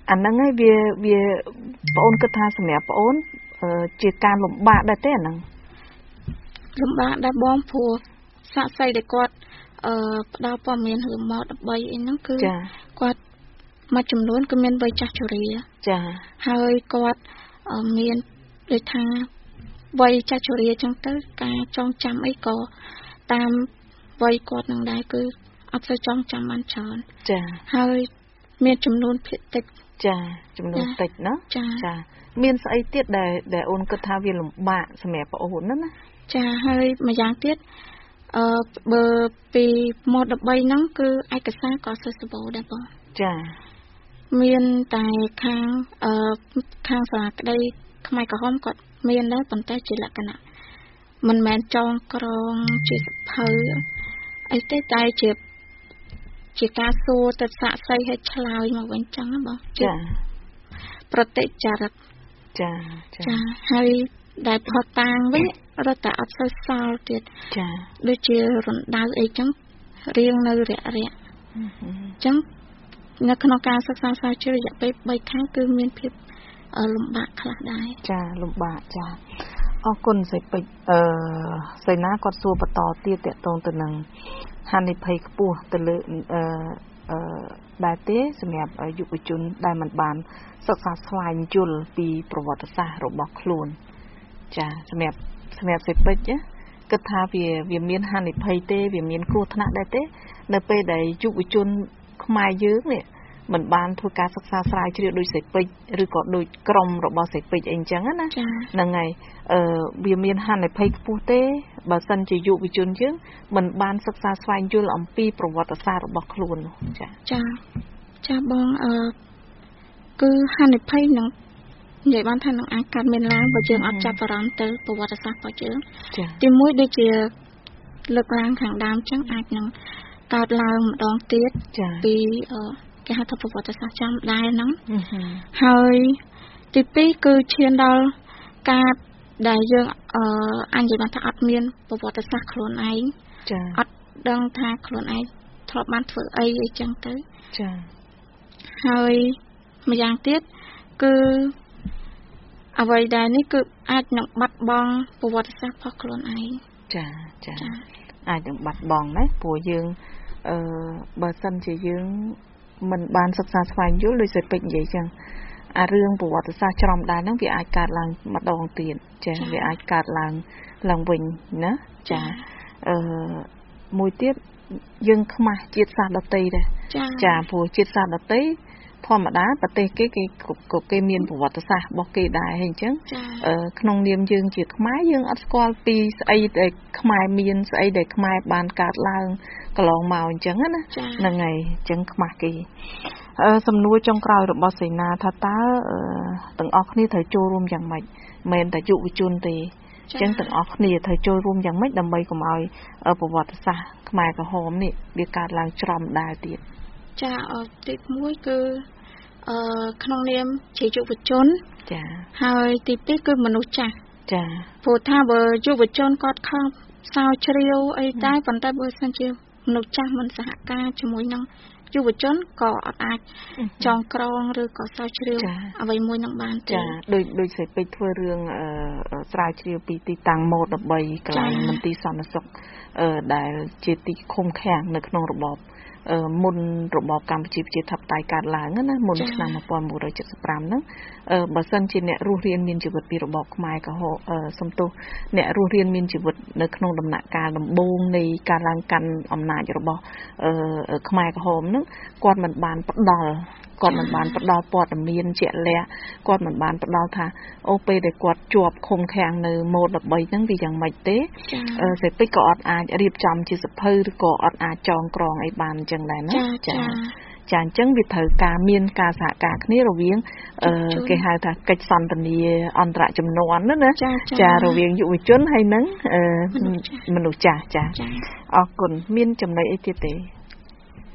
អាហ្នឹងហើយវាវាបងអូនគិតថាសម្រាប់បងអូនជាការលំបាកដែរទេអាហ្នឹងលំបាកដែរបងព្រោះសាកសីដែលគាត់អឺផ្ដល់ព័ត៌មានរឿងម៉ោដើម្បីអីហ្នឹងគឺគាត់មួយចំនួនគឺមានវ័យចាស់ជរាចាហើយគាត់មានដូចថាវ័យចាស់ជរាអញ្ចឹងទៅការចងចាំអីក៏តាមវ័យគាត់នឹងដែរគឺអត់សូវចងចាំបានច្រើនចាហើយមានចំនួនភាគតិចចាចំនួនតិចណាចាមានស្អីទៀតដែលដែលអូនគិតថាវាលំបាកសម្រាប់បងអូនហ្នឹងណាចាហើយម្យ៉ាងទៀតអឺបើពីម៉ូដបីហ្នឹងគឺឯកសារក៏សើសបោដែរបងចាមានតែខាងអឺខាងសាលាក្តីខ្មែរក្រហមគាត់មានដែរប៉ុន្តែជាលក្ខណៈមិនមែនចងក្រងជាសភៅអីទេតែជាជាការសួរទៅសាកសីឲ្យឆ្លើយមកវិញចឹងណាបងចាប្រតិចរិតចាចាហើយដែលផតតាងវិញរត់តែអត់សូវសល់ទៀតចាដូចជារណ្ដៅអីចឹងរៀងនៅរយៈរយៈចឹងនៅក្នុងការសិក្សាស្រាវជ្រាវរយៈពេលបីខែគឺមានភាពលំបាកខ្លះដែរចាលំបាកចាអរគុណសេពេជ្រអឺសេណាគាត់សួរបន្តទៀតតកតងទៅនឹងហានិភ័យខ្ពស់ទៅលើអឺអឺដែរទេសម្រាប់យុវជនដែលមិនបានសិក្សាស្វែងយល់ពីប្រវត្តិសាស្ត្ររបស់ខ្លួនចាសម្រាប់សម្រាប់សេពេជ្រគិតថាវាវាមានហានិភ័យទេវាមានគ្រោះថ្នាក់ដែរទេនៅពេលដែលយុវជនខ្មែរយើងនេះមិនបានធ្វើការសិក្សាស្រាវជ្រាវដោយសេពេជ្រឬក៏ដោយក្រុមរបស់សេពេជ្រអីចឹងណាហ្នឹងហើយអឺវាមានហានិភ័យខ្ពស់ទេបើសិនជាយុវជនយើងមិនបានសិក្សាស្វែងយល់អំពីប្រវត្តិសាស្ត្ររបស់ខ្លួនចាចាចាបងអឺគឺហានិភ័យនឹងនិយាយបានថានឹងអាចកើតមានឡើងបើយើងអត់ចាប់អារម្មណ៍ទៅប្រវត្តិសាស្ត្ររបស់យើងទីមួយដូចជាលើកឡើងខាងដើមចឹងអាចនឹងកើតឡើងម្ដងទៀតពីអឺគេហៅថាប្រវត្តិសាស្ត្រចាំដែរហ្នឹងហើយទីពីរគឺឈានដល់ការដែលយើងអឺអញ្ចឹងបានថាអត់មានប្រវត្តិសាស្ត្រខ្លួនឯងចាអត់ដឹងថាខ្លួនឯងធ្លាប់បានធ្វើអីអីចឹងទៅចាហើយម្យ៉ាងទៀតគឺអ្វីដែលនេះគឺអាចនឹងបាត់បង់ប្រវត្តិសាស្ត្ររបស់ខ្លួនឯងចាចាអាចនឹងបាត់បង់ណាព្រោះយើងអឺបើសិនជាយើងមិនបានសិក្សាស្វែងយល់ដោយសេពេជ្រនិយាយចឹងអារឿងប្រវត្តិសាស្ត្រច្រំដែរហ្នឹងវាអាចកើតឡើងម្ដងទៀតចាវាអាចកើតឡើងឡើងវិញណាចាអឺមួយទៀតយើងខ្មាស់ជាតិសាសន៍ដទៃដែរចាព្រោះជាតិសាសន៍ដទៃធម្មតាប្រទេសគេគេក៏គេមានប្រវត្តិសាស្ត្ររបស់គេដែរហើយអញ្ចឹងអឺក្នុងនាមយើងជាខ្មែរយើងអត់ស្គាល់ពីស្អីដែលខ្មែរមានស្អីដែលខ្មែរបានកើតឡើងកន្លងមកអញ្ចឹងណាហ្នឹងហើយអញ្ចឹងខ្មាស់គេអឺសំណួរចុងក្រោយរបស់សេណាថាតើទាំងអស់គ្នាត្រូវចូលរួមយ៉ាងម៉េចមិនមែនតែយុវជនទេអញ្ចឹងទាំងអស់គ្នាត្រូវចូលរួមយ៉ាងម៉េចដើម្បីកុំឲ្យប្រវត្តិសាស្ត្រខ្មែរក្រហមនេះវាកើតឡើងច្រំដែរទៀតចាអត់ទីមួយគឺអឺក្នុងនាមជាយុវជនចាហើយទីពីរគឺមនុស្សចាស់ចាព្រោះថាបើយុវជនគាត់ខំស្រាវជ្រាវអីតែប៉ុន្តែបើសិនជាមនុស្សចាស់មិនសហការជាមួយនឹងយុវជនក៏អត់អាចចងក្រងឬក៏ស្រាវជ្រាវអ្វីមួយនឹងបានទេចាដូចដូចសេពេជ្រធ្វើរឿងស្រាវជ្រាវពីទីតាំងម៉ូដដើម្បីកន្លែងមន្ទីរសន្តិសុខដែលជាទីឃុំឃាំងនៅក្នុងរបបមុនរបបកម្ពុជាប្រជាធិបតេយ្យកើតឡើងណាមុនឆ្នាំmột nghìn chín trăm七十五ហ្នឹងបើសិនជាអ្នករស់រានមានជីវិតពីរបបខ្មែរក្រហមសំទោសអ្នករស់រានមានជីវិតនៅក្នុងដំណាក់កាលដំបូងនៃការឡើងកាន់អំណាចរបស់ខ្មែរក្រហមហ្នឹងគាត់មិនបានផ្ដល់គាត់មិនបានផ្ដល់ព័ត៌មានជាក់លាក់គាត់មិនបានផ្ដល់ថាអូពេលដែលគាត់ជាប់ឃុំឃាំងនៅម៉ូដ13ហ្នឹងវាយ៉ាងម៉េចទេសេពេជ្រក៏អត់អាចរៀបចំជាសភៅឬក៏អត់អាចចងក្រងអីបានអញ្ចឹងដែរណាចាចាអញ្ចឹងវាត្រូវការមានការសហការគ្នារវាងគេហៅថាកិច្ចសន្ទនាអន្តរជំនាន់ណាចារវាងយុវជនហើយនិងមនុស្សចាស់ចាអរគុណមានចំណុចអីទៀតទេ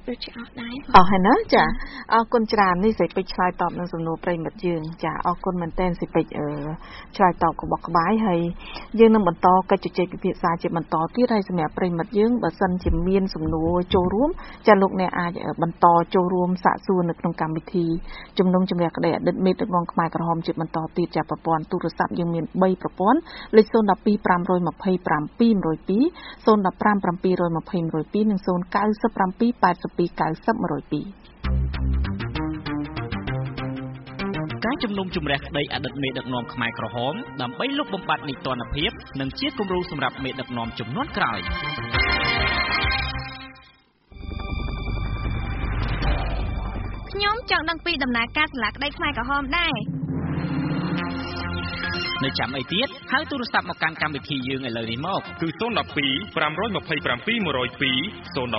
ដូចជាអស់ដែរអស់ហើយណាចាអរគុណច្រើននេះសេចពេចឆ្លើយតបនឹងសំណួរប្រិមិត្តយើងចាអរគុណមែនតើសេចពេចអឺឆ្លើយតបរបស់ក្បាយហើយយើងនឹងបន្តកិច្ចជជែកពិភាក្សាជាបន្តទៀតហើយសម្រាប់ប្រិមិត្តយើងបើសិនជាមានសំណួរចូលរួមចាលោកអ្នកអាចបន្តចូលរួមសាកសួរនៅក្នុងកម្មវិធីជំនុំជម្រះក្តីអតីតមេដឹកនាំខ្មែរក្រហមជាបន្តទៀតចាប្រព័ន្ធទូរស័ព្ទយើងមានបីប្រព័ន្ធលេខศูนย์ หนึ่ง สอง ห้า ห้า สอง ห้า สอง ศูนย์ หนึ่ง สอง ห้า ห้า สอง ศูนย์ หนึ่ง สอง ห้า ห้า สอง ศูนย์ หนึ่ง สอง ห้า ห้า สอง ศูนย์ เก้า แปด แปด ศูนย์ เก้า สองការជំនុំជម្រះក្តីអតីតមេដឹកនាំខ្មែរក្រហមដើម្បីលុបបំបាត់នីតិរដ្ឋភាពនិងជាគំរូសម្រាប់មេដឹកនាំជំនាន់ក្រោយខ្ញុំចង់ដឹងពីដំណើរការស្លាកក្តីខ្មែរក្រហមដែរនៅចាំអីទៀតហៅទូរស័ព្ទមកកាន់កម្មវិធីយើងឥឡូវនេះមកគឺศูนย์ หนึ่ง สอง ห้า 2 2 7 1 0 2 ศูนย์ หนึ่ง 5 7 2 1 0 2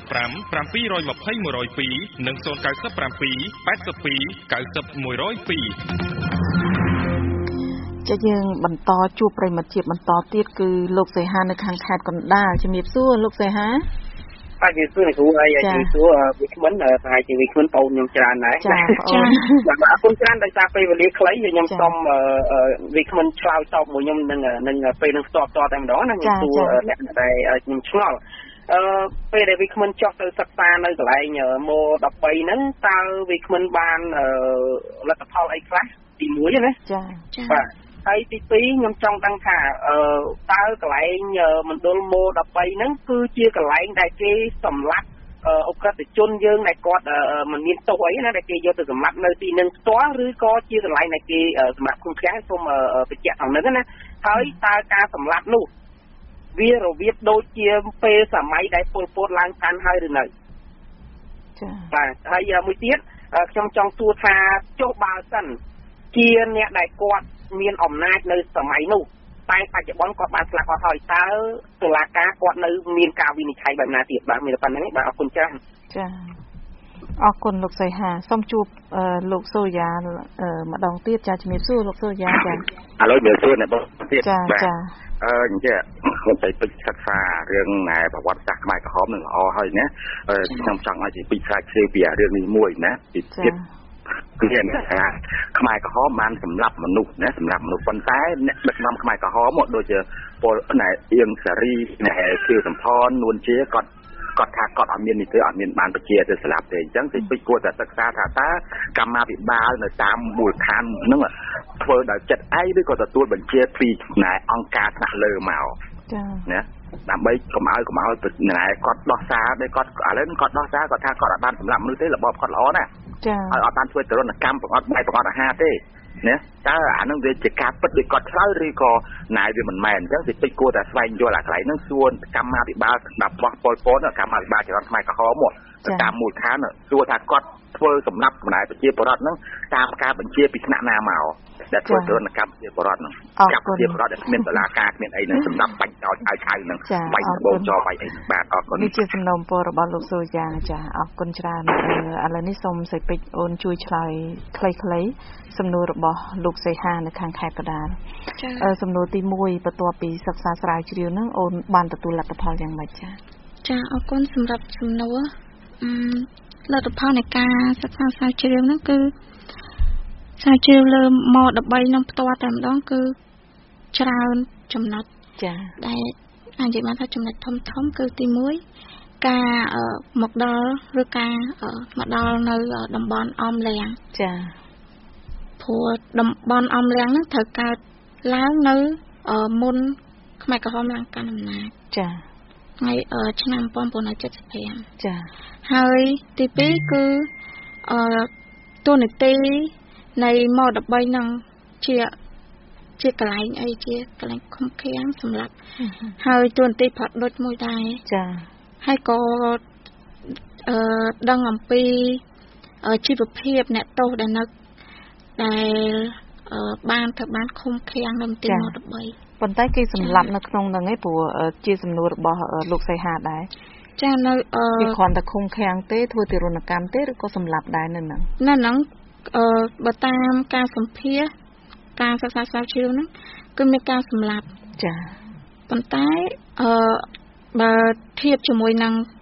និងศูนย์ เก้า เจ็ด แปด แปด สอง เก้า หนึ่ง ศูนย์ចាយើងបន្តជួបប្រិមិត្តជាបន្តទៀតគឺលោកសេហានៅខាងខេត្តកណ្ដាលជំរាបសួរលោកសេហាអាចនិយាយទៅគ្រូហើយនិយាយទៅវិក្មិនប្រហែលជាវិក្មិនបងខ្ញុំច្រើនដែរចាចាបាទអរគុណច្រើនដោយសារពេលវេលាខ្លីខ្ញុំសូមវិក្មិនឆ្លើយតបមួយខ្ញុំនឹងនឹងពេលនឹងស្ទាត់តតែម្ដងណាខ្ញុំសួរអ្នកដែលខ្ញុំឆ្ងល់អឺពេលដែលវិក្មិនចុះទៅសិក្សានៅកន្លែងម៉ូដប់បីហ្នឹងតើវិក្មិនបានលទ្ធផលអីខ្លះទីមួយណាចាចាបាទហើយទីពីរខ្ញុំចង់ដឹងថាអឺតើកន្លែងមណ្ឌលម៉ូដប់បីហ្នឹងគឺជាកន្លែងដែលគេសម្លាប់អក្រិតជនយើងដែលគាត់មិនមានទោសអីណាដែលគេយកទៅសម្លាប់នៅទីនឹងផ្ទាល់ឬក៏ជាកន្លែងដែលគេសម្រាប់ឃុំឃាំងសូមបញ្ជាក់ខាងនេះណាហើយតើការសម្លាប់នោះវារបៀបដូចជាពេលសម័យដែលពលពតឡើងកាន់ហើយឬនៅចា៎បាទហើយមួយទៀតខ្ញុំចង់សួរថាចុះបើសិនជាអ្នកដែលគាត់មានអំណាចនៅសម័យនោះតែបច្ចុប្បន្នគាត់បានស្លាប់អស់ហើយតើតុលាការគាត់នៅមានការវិនិច្ឆ័យបែបណាទៀតបាទមានតែប៉ុណ្្នឹងបាទអរគុណច្រើនចា៎អរគុណលោកសីហាសូមជួបលោកសូយ៉ាម្ដងទៀតចាជំរាបសួរលោកសូយ៉ាចាឥឡូវជំរាបសួរអ្នកបងទៀតចាចាអឺអញ្ចឹងខ្ញុំទៅពិសិក្សារឿងណែប្រវត្តិសាស្ត្រខ្មែរក្រហមនឹងល្អហើយណាខ្ញុំចង់ឲ្យជាពីខ្លាចជាពីរឿងនេះមួយណាពីទៀតគឺថាខ្មែរក្រហមបានសម្លាប់មនុស្សណាសម្លាប់មនុស្សប៉ុន្តែអ្នកដឹកនាំខ្មែរក្រហមមកដូចជាពលណែអៀងសារីណែគឺសំផននួនជាគាត់គាត់ថាគាត់អត់មាននីតិអត់មានបានបញ្ជាទៅស្លាប់ទេអញ្ចឹងទីពីរគួរតែសិក្សាថាតើកម្មាភិបាលនៅតាមមូលដ្ឋានហ្នឹងធ្វើដោយចិត្តឯងឬក៏ទទួលបញ្ជាពីណែអង្គការថ្នាក់លើមកចា៎ណាដើម្បីកុំឲ្យកុំឲ្យណែគាត់ដោះសារដែលគាត់ឥឡូវគាត់ដោះសារគាត់ថាគាត់អត់បានសម្លាប់មនុស្សទេរបបគាត់ល្អណាស់ចា៎ឲ្យអត់បានធ្វើទរណកម្មបង្អត់បាយបង្អត់អាហារទេណាតើអានឹងវាជាការពិតដូចគាត់ឆ្លើយឬក៏ណែវាមិនមែនអញ្ចឹងទីពេចគួរតែស្វែងយល់អាកន្លែងហ្នឹងសួរកម្មាភិបាលសម្រាប់បោះពលពតកម្មាភិបាលចរន្តខ្មែរក្រហមមកតាមមូលដ្ឋានសួរថាគាត់ធ្វើសម្រាប់បណ្ដាប្រជាពលរដ្ឋហ្នឹងតាមការបញ្ជាពីថ្នាក់ណាមកដែលធ្វើទរណកម្មប្រជាពលរដ្ឋហ្នឹងចាប់ប្រជាពលរដ្ឋដែលគ្មានតុលាការគ្មានអីហ្នឹងសម្រាប់បាញ់ចោលឲ្យឆៅហ្នឹងបាញ់ដបងចោលបាញ់អីហ្នឹងបាទអរគុណនេះជាសំណូមពររបស់លោកសូយ៉ាចាអរគុណច្រើនឥឡូវនេះសូមសេចពេចអូនជួយឆ្លើយខ្លីៗសំណួររបស់លោកសីហានៅខាងខេត្តកណ្ដាលចាសំណួរទីមួយបន្ទាប់ពីសិក្សាស្រាវជ្រាវហ្នឹងអូនបានទទួលលទ្ធផលយ៉ាងម៉េចចាចាអរគុណសម្រាប់សំណួរអឺលទ្ធផលនៃការសិក្សាស្រាវជ្រាវហ្នឹងគឺស្រាវជ្រាវលើម៉ូដបីនឹងផ្ទាល់តែម្ដងគឺច្រើនចំណុចចាដែលអាចនិយាយបានថាចំណុចធំធំគឺទីមួយការមកដល់ឬការមកដល់នៅតំបន់អមលៀងចាព្រោះតំបន់អមលៀងហ្នឹងត្រូវកើតឡើងនៅមុនខ្មែរក្រហមឡើងកាន់អំណាចចាថ្ងៃឆ្នាំmột nghìn chín trăm bảy mươi lăm ចាហើយទីពីរគឺអឺទូនីតិនៃម៉ូដបីហ្នឹងជាជាកន្លែងអីជាកន្លែងឃុំឃាំងសម្រាប់ហើយទូនីតិផាត់ដូចមួយដែរចាហើយក៏អឺដឹងអំពីជីវភាពអ្នកទោសដែលនៅដែលបានទៅបានឃុំឃាំងនៅទីម៉ូដបីប៉ុន្តែគេសម្លាប់នៅក្នុងហ្នឹងឯងព្រោះជាសំណួររបស់លោកសីហាដែរចានៅអឺគេគ្រាន់តែឃុំឃាំងទេធ្វើទារុណកម្មទេឬក៏សម្លាប់ដែរនៅហ្នឹងនៅហ្នឹងអឺបើតាមការសម្ភាសការសិក្សាស្រាវជ្រាវហ្នឹងគឺមានការសម្លាប់ចាប៉ុន្តែអឺបើធៀបជាមួយនឹង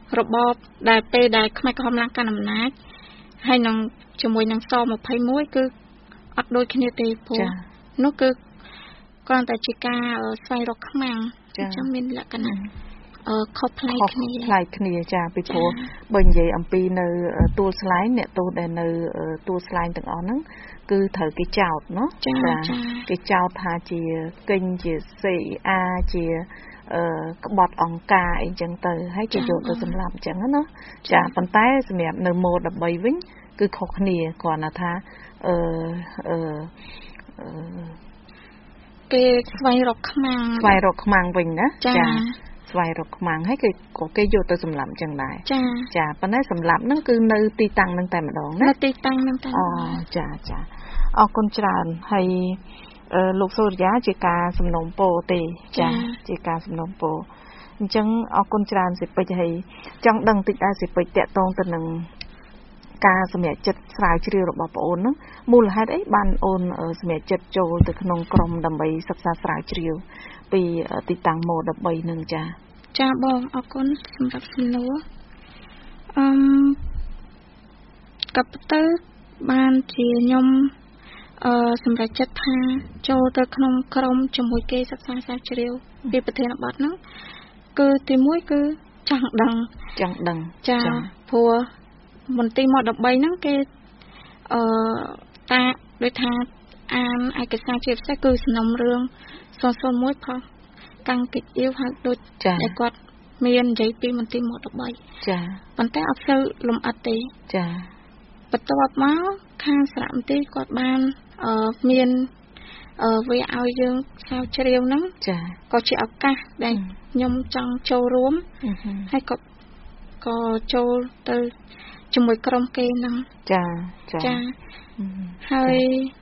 របបដែលពេលដែលខ្មែរក្រហមឡើងកាន់អំណាចហើយនឹងជាមួយនឹងសยี่สิบเอ็ดគឺអត់ដូចគ្នាទេព្រោះនោះគឺគ្រាន់តែជាការស្វែងរកខ្មាំងអញ្ចឹងមានលក្ខណៈអឺខុសប្លែកគ្នាប្លែកគ្នាចាពីព្រោះបើនិយាយអំពីនៅទួលស្លែងអ្នកទោសដែលនៅទួលស្លែងទាំងអស់ហ្នឹងគឺត្រូវគេចោទเนาะចាគេចោទថាជាគិញជាសេអាជាអឺក្បត់អង្គការអីចឹងទៅហើយគេយកទៅសម្លាប់អញ្ចឹងណាចាប៉ុន្តែសម្រាប់នៅម៉ូដ13វិញគឺខុសគ្នាគ្រាន់តែថាអឺអឺគេស្វែងរកខ្មាំងស្វែងរកខ្មាំងវិញណាចាស្វែងរកខ្មាំងហើយគេក៏គេយកទៅសម្លាប់អញ្ចឹងដែរចាចាប៉ុន្តែសម្លាប់ហ្នឹងគឺនៅទីតាំងហ្នឹងតែម្ដងណានៅទីតាំងហ្នឹងតែអូចាចាអរគុណច្រើនហើយអឺលោកសូរិយាជាការសំណូមពរទេចាជាការសំណូមពរអញ្ចឹងអរគុណច្រើនសិពេចហើយចង់ដឹងតិចដែរសិពេចតាក់ទងទៅនឹងការសម្រេចចិត្តស្រាវជ្រាវរបស់បងអូនហ្នឹងមូលហេតុអីបានអូនសម្រេចចិត្តចូលទៅក្នុងក្រុមដើម្បីសិក្សាស្រាវជ្រាវពីទីតាំងម៉ូដ13ហ្នឹងចាចាបងអរគុណសម្រាប់សំណួរអឺកັບទៅបានជាខ្ញុំអឺសម្រាប់ចិត្តថាចូលទៅក្នុងក្រុមជាមួយគេសិក្សាស្រាវជ្រាវពីប្រធានបទហ្នឹងគឺទីមួយគឺចង់ដឹងចង់ដឹងចាព្រោះមន្ទីរម៉ូដ13ហ្នឹងគេអឺតាដូចថាអានឯកសារជាពិសេសគឺសំណុំរឿងศูนย์ศูนย์mộtផងកាំងកិច្ចអៀវហើយដូចតែគាត់មាននិយាយពីមន្ទីរម៉ូដ13 ចាប៉ុន្តែអត់សូវលំអិតទេចាបន្ទាប់មកខាងសារមន្ទីរគាត់បានអឺមានអឺវាឲ្យយើងស្រាវជ្រាវហ្នឹងចាក៏ជាឱកាសដែលខ្ញុំចង់ចូលរួមហើយក៏ក៏ចូលទៅជាមួយក្រុមគេហ្នឹងចាចាហើយ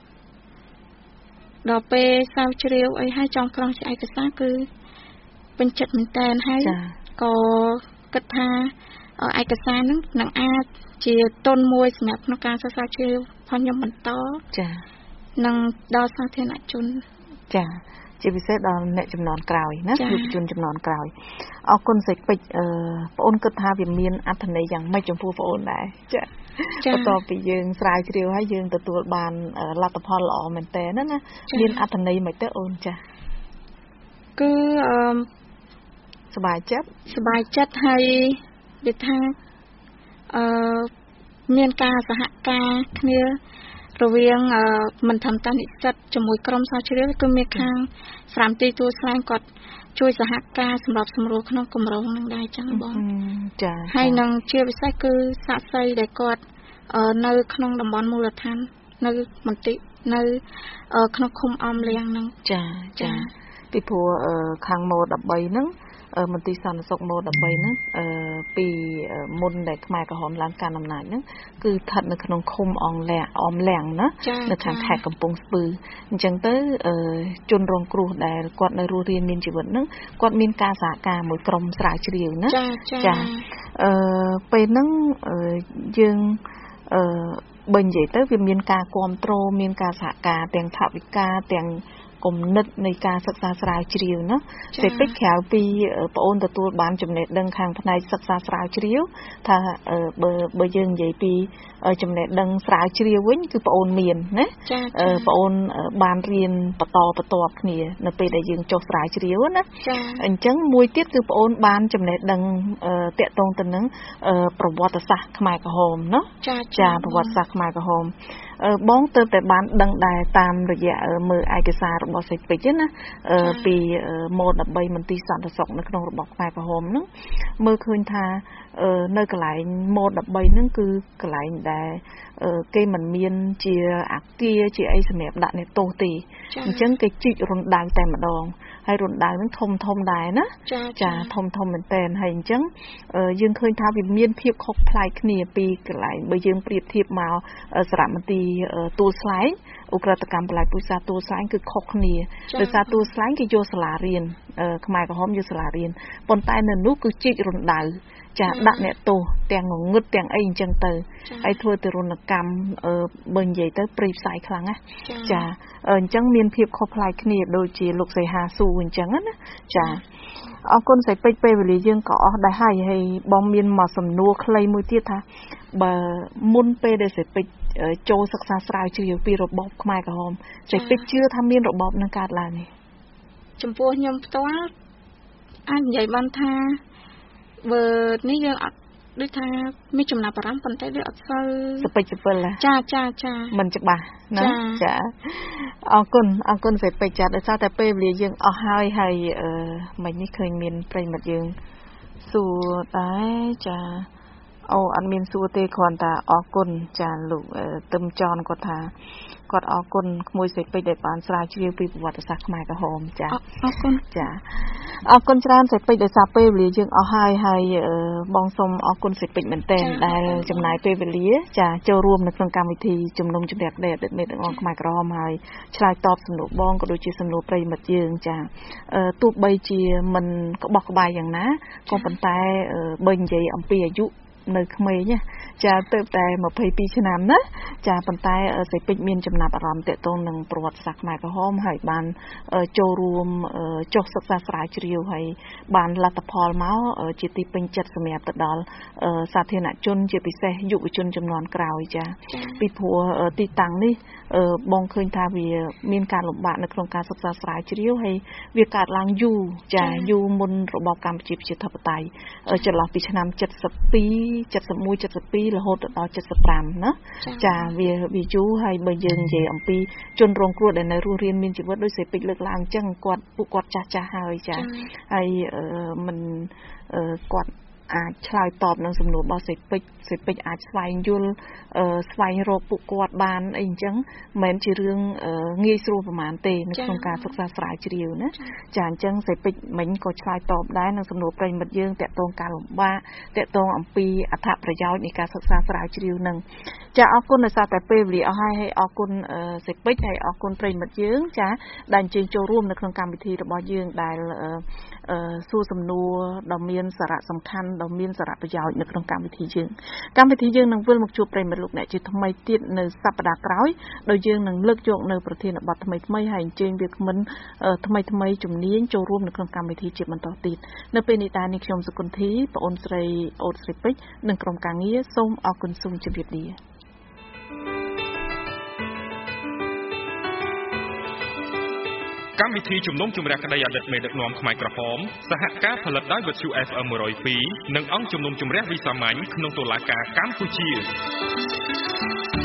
ដល់ពេលស្រាវជ្រាវអីហើយចង់ក្រងជាឯកសារគឺពេញចិត្តមែនតើហើយក៏គិតថាឯកសារហ្នឹងនឹងអាចជាទុនមួយសម្រាប់ក្នុងការសិក្សាជ្រាវផងខ្ញុំបន្តចានឹងដល់សាធារណជនចាជាពិសេសដល់អ្នកចំនួនក្រោយណាយុវជនចំនួនក្រោយអរគុណសេចពេចអឺបងអូនគិតថាវាមានអត្ថន័យយ៉ាងម៉េចចំពោះបងអូនដែរចាបន្ទាប់ពីយើងស្រាវជ្រាវហើយយើងទទួលបានលទ្ធផលល្អមែនតើណាណាមានអត្ថន័យមិនទៅអូនចាគឺអឺសប្បាយចិត្តសប្បាយចិត្តហើយវាថាអឺមានការសហការគ្នារវាងមិនធម្មតានិស្សិតជាមួយក្រុមស្រាវជ្រាវគឺមានខាងស្រាមទីទួលស្លែងគាត់ជួយសហការសម្រាប់សម្រួលក្នុងគម្រោងនឹងដែរចឹងបងចាហើយនឹងជាពិសេសគឺសាក់សីដែលគាត់នៅក្នុងតំបន់មូលដ្ឋាននៅមន្ទីរនៅក្នុងឃុំអមលៀងហ្នឹងចាចាពីព្រោះខាងម៉ូដ13ហ្នឹងមន្ទីរសន្តិសុខម៉ូដ13ហ្នឹងអឺពីមុនដែលខ្មែរក្រហមឡើងកាន់អំណាចហ្នឹងគឺស្ថិតនៅក្នុងឃុំអងលាអមលាំងណានៅខាងខេត្តកំពង់ស្ពឺអញ្ចឹងទៅជនរងគ្រោះដែលគាត់នៅរស់រានមានជីវិតហ្នឹងគាត់មានការសហការមួយក្រុមស្រាវជ្រាវណាចាអឺពេលហ្នឹងយើងអឺបើនិយាយទៅវាមានការគ្រប់គ្រងមានការសហការទាំងថវិកាទាំងគំនិតនៃការសិក្សាស្រាវជ្រាវណាសេតិចក្រៅពីបងអូនទទួលបានចំណេះដឹងខាងផ្នែកសិក្សាស្រាវជ្រាវថាបើបើយើងនិយាយពីចំណេះដឹងស្រាវជ្រាវវិញគឺបងអូនមានណាបងអូនបានរៀនបន្តបន្ទាប់គ្នានៅពេលដែលយើងចុះស្រាវជ្រាវណាអញ្ចឹងមួយទៀតគឺបងអូនបានចំណេះដឹងតាក់ទងទៅនឹងប្រវត្តិសាស្ត្រខ្មែរក្រហមណាចាប្រវត្តិសាស្ត្រខ្មែរក្រហមបងទៅតែបានដឹងដែរតាមរយៈមើលឯកសាររបស់សេចពេចណាពីម៉ូដ13មន្ទីរសន្តិសុខនៅក្នុងរបបខ្មែរក្រហមហ្នឹងមើលឃើញថានៅកន្លែងម៉ូដ13ហ្នឹងគឺកន្លែងដែលគេមិនមានជាអាគារជាអីសម្រាប់ដាក់អ្នកទោសទេអញ្ចឹងគេជីករណ្ដៅតែម្ដងហើយរណ្ដៅហ្នឹងធំធំដែរណាចាធំធំមែនតើហើយអញ្ចឹងយើងឃើញថាវាមានភាពខុសប្លែកគ្នាពីកន្លែងបើយើងប្រៀបធៀបមកសារមន្ទីរទួលស្លែងឧក្រិដ្ឋកម្មបលាយពុសាទួលស្លែងគឺខុសគ្នាដោយសារទួលស្លែងគេយកសាលារៀនខ្មែរក្រហមយកសាលារៀនប៉ុន្តែនៅនោះគឺជីករណ្ដៅចាដាក់អ្នកទោសទាំងងងឹតទាំងអីអញ្ចឹងទៅហើយធ្វើទរណកម្មអឺបើនិយាយទៅព្រៃផ្សាយខ្លាំងណាចាអញ្ចឹងមានភាពខុសប្លែកគ្នាដូចជាលោកសីហាស៊ូអញ្ចឹងណាចាអរគុណស្រីពេជ្រពេលវេលាយើងក៏អស់ដែរហើយហើយបងមានមកសំណួរខ្លីមួយទៀតថាបើមុនពេលដែលស្រីពេជ្រចូលសិក្សាស្រាវជ្រាវពីរបបខ្មែរក្រហមស្រីពេជ្រជឿថាមានរបបនឹងកើតឡើងនេះចំពោះខ្ញុំផ្ទាល់អាចនិយាយបានថាបើនេះយើងអត់ដូចថាមានចំណាប់អារម្មណ៍ប៉ុន្តែវាអត់សូវសពេចសពិលចាចាចាមិនច្បាស់ណាចាអរគុណអរគុណស្រីពេជ្រចាដោយសារតែពេលវេលាយើងអស់ហើយហើយអឺមិញនេះឃើញមានប្រិមិត្តយើងសួរដែរចាអូអត់មានសួរទេគ្រាន់តែអរគុណចាលោកទឹមចនគាត់ថាគាត់អរគុណក្មួយស្រីពេជ្រដែលបានស្រាវជ្រាវពីប្រវត្តិសាស្ត្រខ្មែរក្រហមចាអរគុណចាអរគុណច្រើនស្រីពេជ្រដោយសារពេលវេលាយើងអស់ហើយហើយបងសូមអរគុណស្រីពេជ្រមែនទែនដែលចំណាយពេលវេលាចាចូលរួមនៅក្នុងកម្មវិធីជំនុំជម្រះក្តីអតីតមេដឹកនាំខ្មែរក្រហមហើយឆ្លើយតបសំណួរបងក៏ដូចជាសំណួរប្រិយមិត្តយើងចាទោះបីជាមិនក្បោះក្បាយយ៉ាងណាក៏ប៉ុន្តែបើនិយាយអំពីអាយុនៅក្មេងចាទៅតែยี่สิบสองឆ្នាំណាចាប៉ុន្តែស្រីពេជ្រមានចំណាប់អារម្មណ៍ទាក់ទងនឹងប្រវត្តិសាស្ត្រខ្មែរក្រហមហើយបានចូលរួមចុះសិក្សាស្រាវជ្រាវហើយបានលទ្ធផលមកជាទីពេញចិត្តសម្រាប់ទៅដល់សាធារណជនជាពិសេសយុវជនចំនួនក្រោយចាពីព្រោះទីតាំងនេះបងឃើញថាវាមានការលំបាកនៅក្នុងការសិក្សាស្រាវជ្រាវហើយវាកើតឡើងយូរចាយូរមុនរបបកម្ពុជាប្រជាធិបតេយ្យចន្លោះពីឆ្នាំเจ็ดสิบสอง เจ็ดสิบเอ็ด เจ็ดสิบสองរហូតដល់เจ็ดสิบห้าណាចាវាវាយូរហើយបើយើងនិយាយអំពីជនរងគ្រោះដែលនៅរស់រានមានជីវិតដោយស្រីពេជ្រលើកឡើងអញ្ចឹងគាត់ពួកគាត់ចាស់ចាស់ហើយចាហើយមិនគាត់អាចឆ្លើយតបនឹងសំណួររបស់ស្រីពេជ្រស្រីពេជ្រអាចស្វែងយល់ស្វែងរកពួកគាត់បានអីអញ្ចឹងមិនមែនជារឿងងាយស្រួលប្រហែលទេនៅក្នុងការសិក្សាស្រាវជ្រាវណាចាអញ្ចឹងស្រីពេជ្រមិញក៏ឆ្លើយតបដែរនឹងសំណួរប្រិយមិត្តយើងតាក់ទងការលំបាកតាក់ទងអំពីអត្ថប្រយោជន៍នៃការសិក្សាស្រាវជ្រាវនឹងចាអរគុណដោយសារតែពេលវេលាអស់ហើយហើយអរគុណស្រីពេជ្រហើយអរគុណប្រិយមិត្តយើងចាដែលអញ្ជើញចូលរួមនៅក្នុងកម្មវិធីរបស់យើងដែលសួរសំណួរដ៏មានសារៈសំខាន់ដ៏មានសារៈប្រយោជន៍នៅក្នុងកម្មវិធីយើងកម្មវិធីយើងនឹងវិលមកជួបប្រិយមិត្តលោកអ្នកជាថ្មីទៀតនៅសប្តាហ៍ក្រោយដោយយើងនឹងលើកយកនៅប្រធានបទថ្មីថ្មីហើយអញ្ជើញវាគ្មិនថ្មីថ្មីជំនាញចូលរួមនៅក្នុងកម្មវិធីជាបន្តទៀតនៅពេលនេះតានេះខ្ញុំសុគន្ធីបងអូនស្រីអូតស្រីពេជ្រនិងក្រុមការងារសូមអរគុណសូមជម្រាបលាកម្មវិធីជំនុំជម្រះក្តីអតីតមេដឹកនាំខ្មែរក្រហមសហការផលិតដោយវិទ្យុ เอฟ เอ็ม one oh twoនិងអង្គជំនុំជម្រះវិសាមញ្ញក្នុងតុលាការកម្ពុជា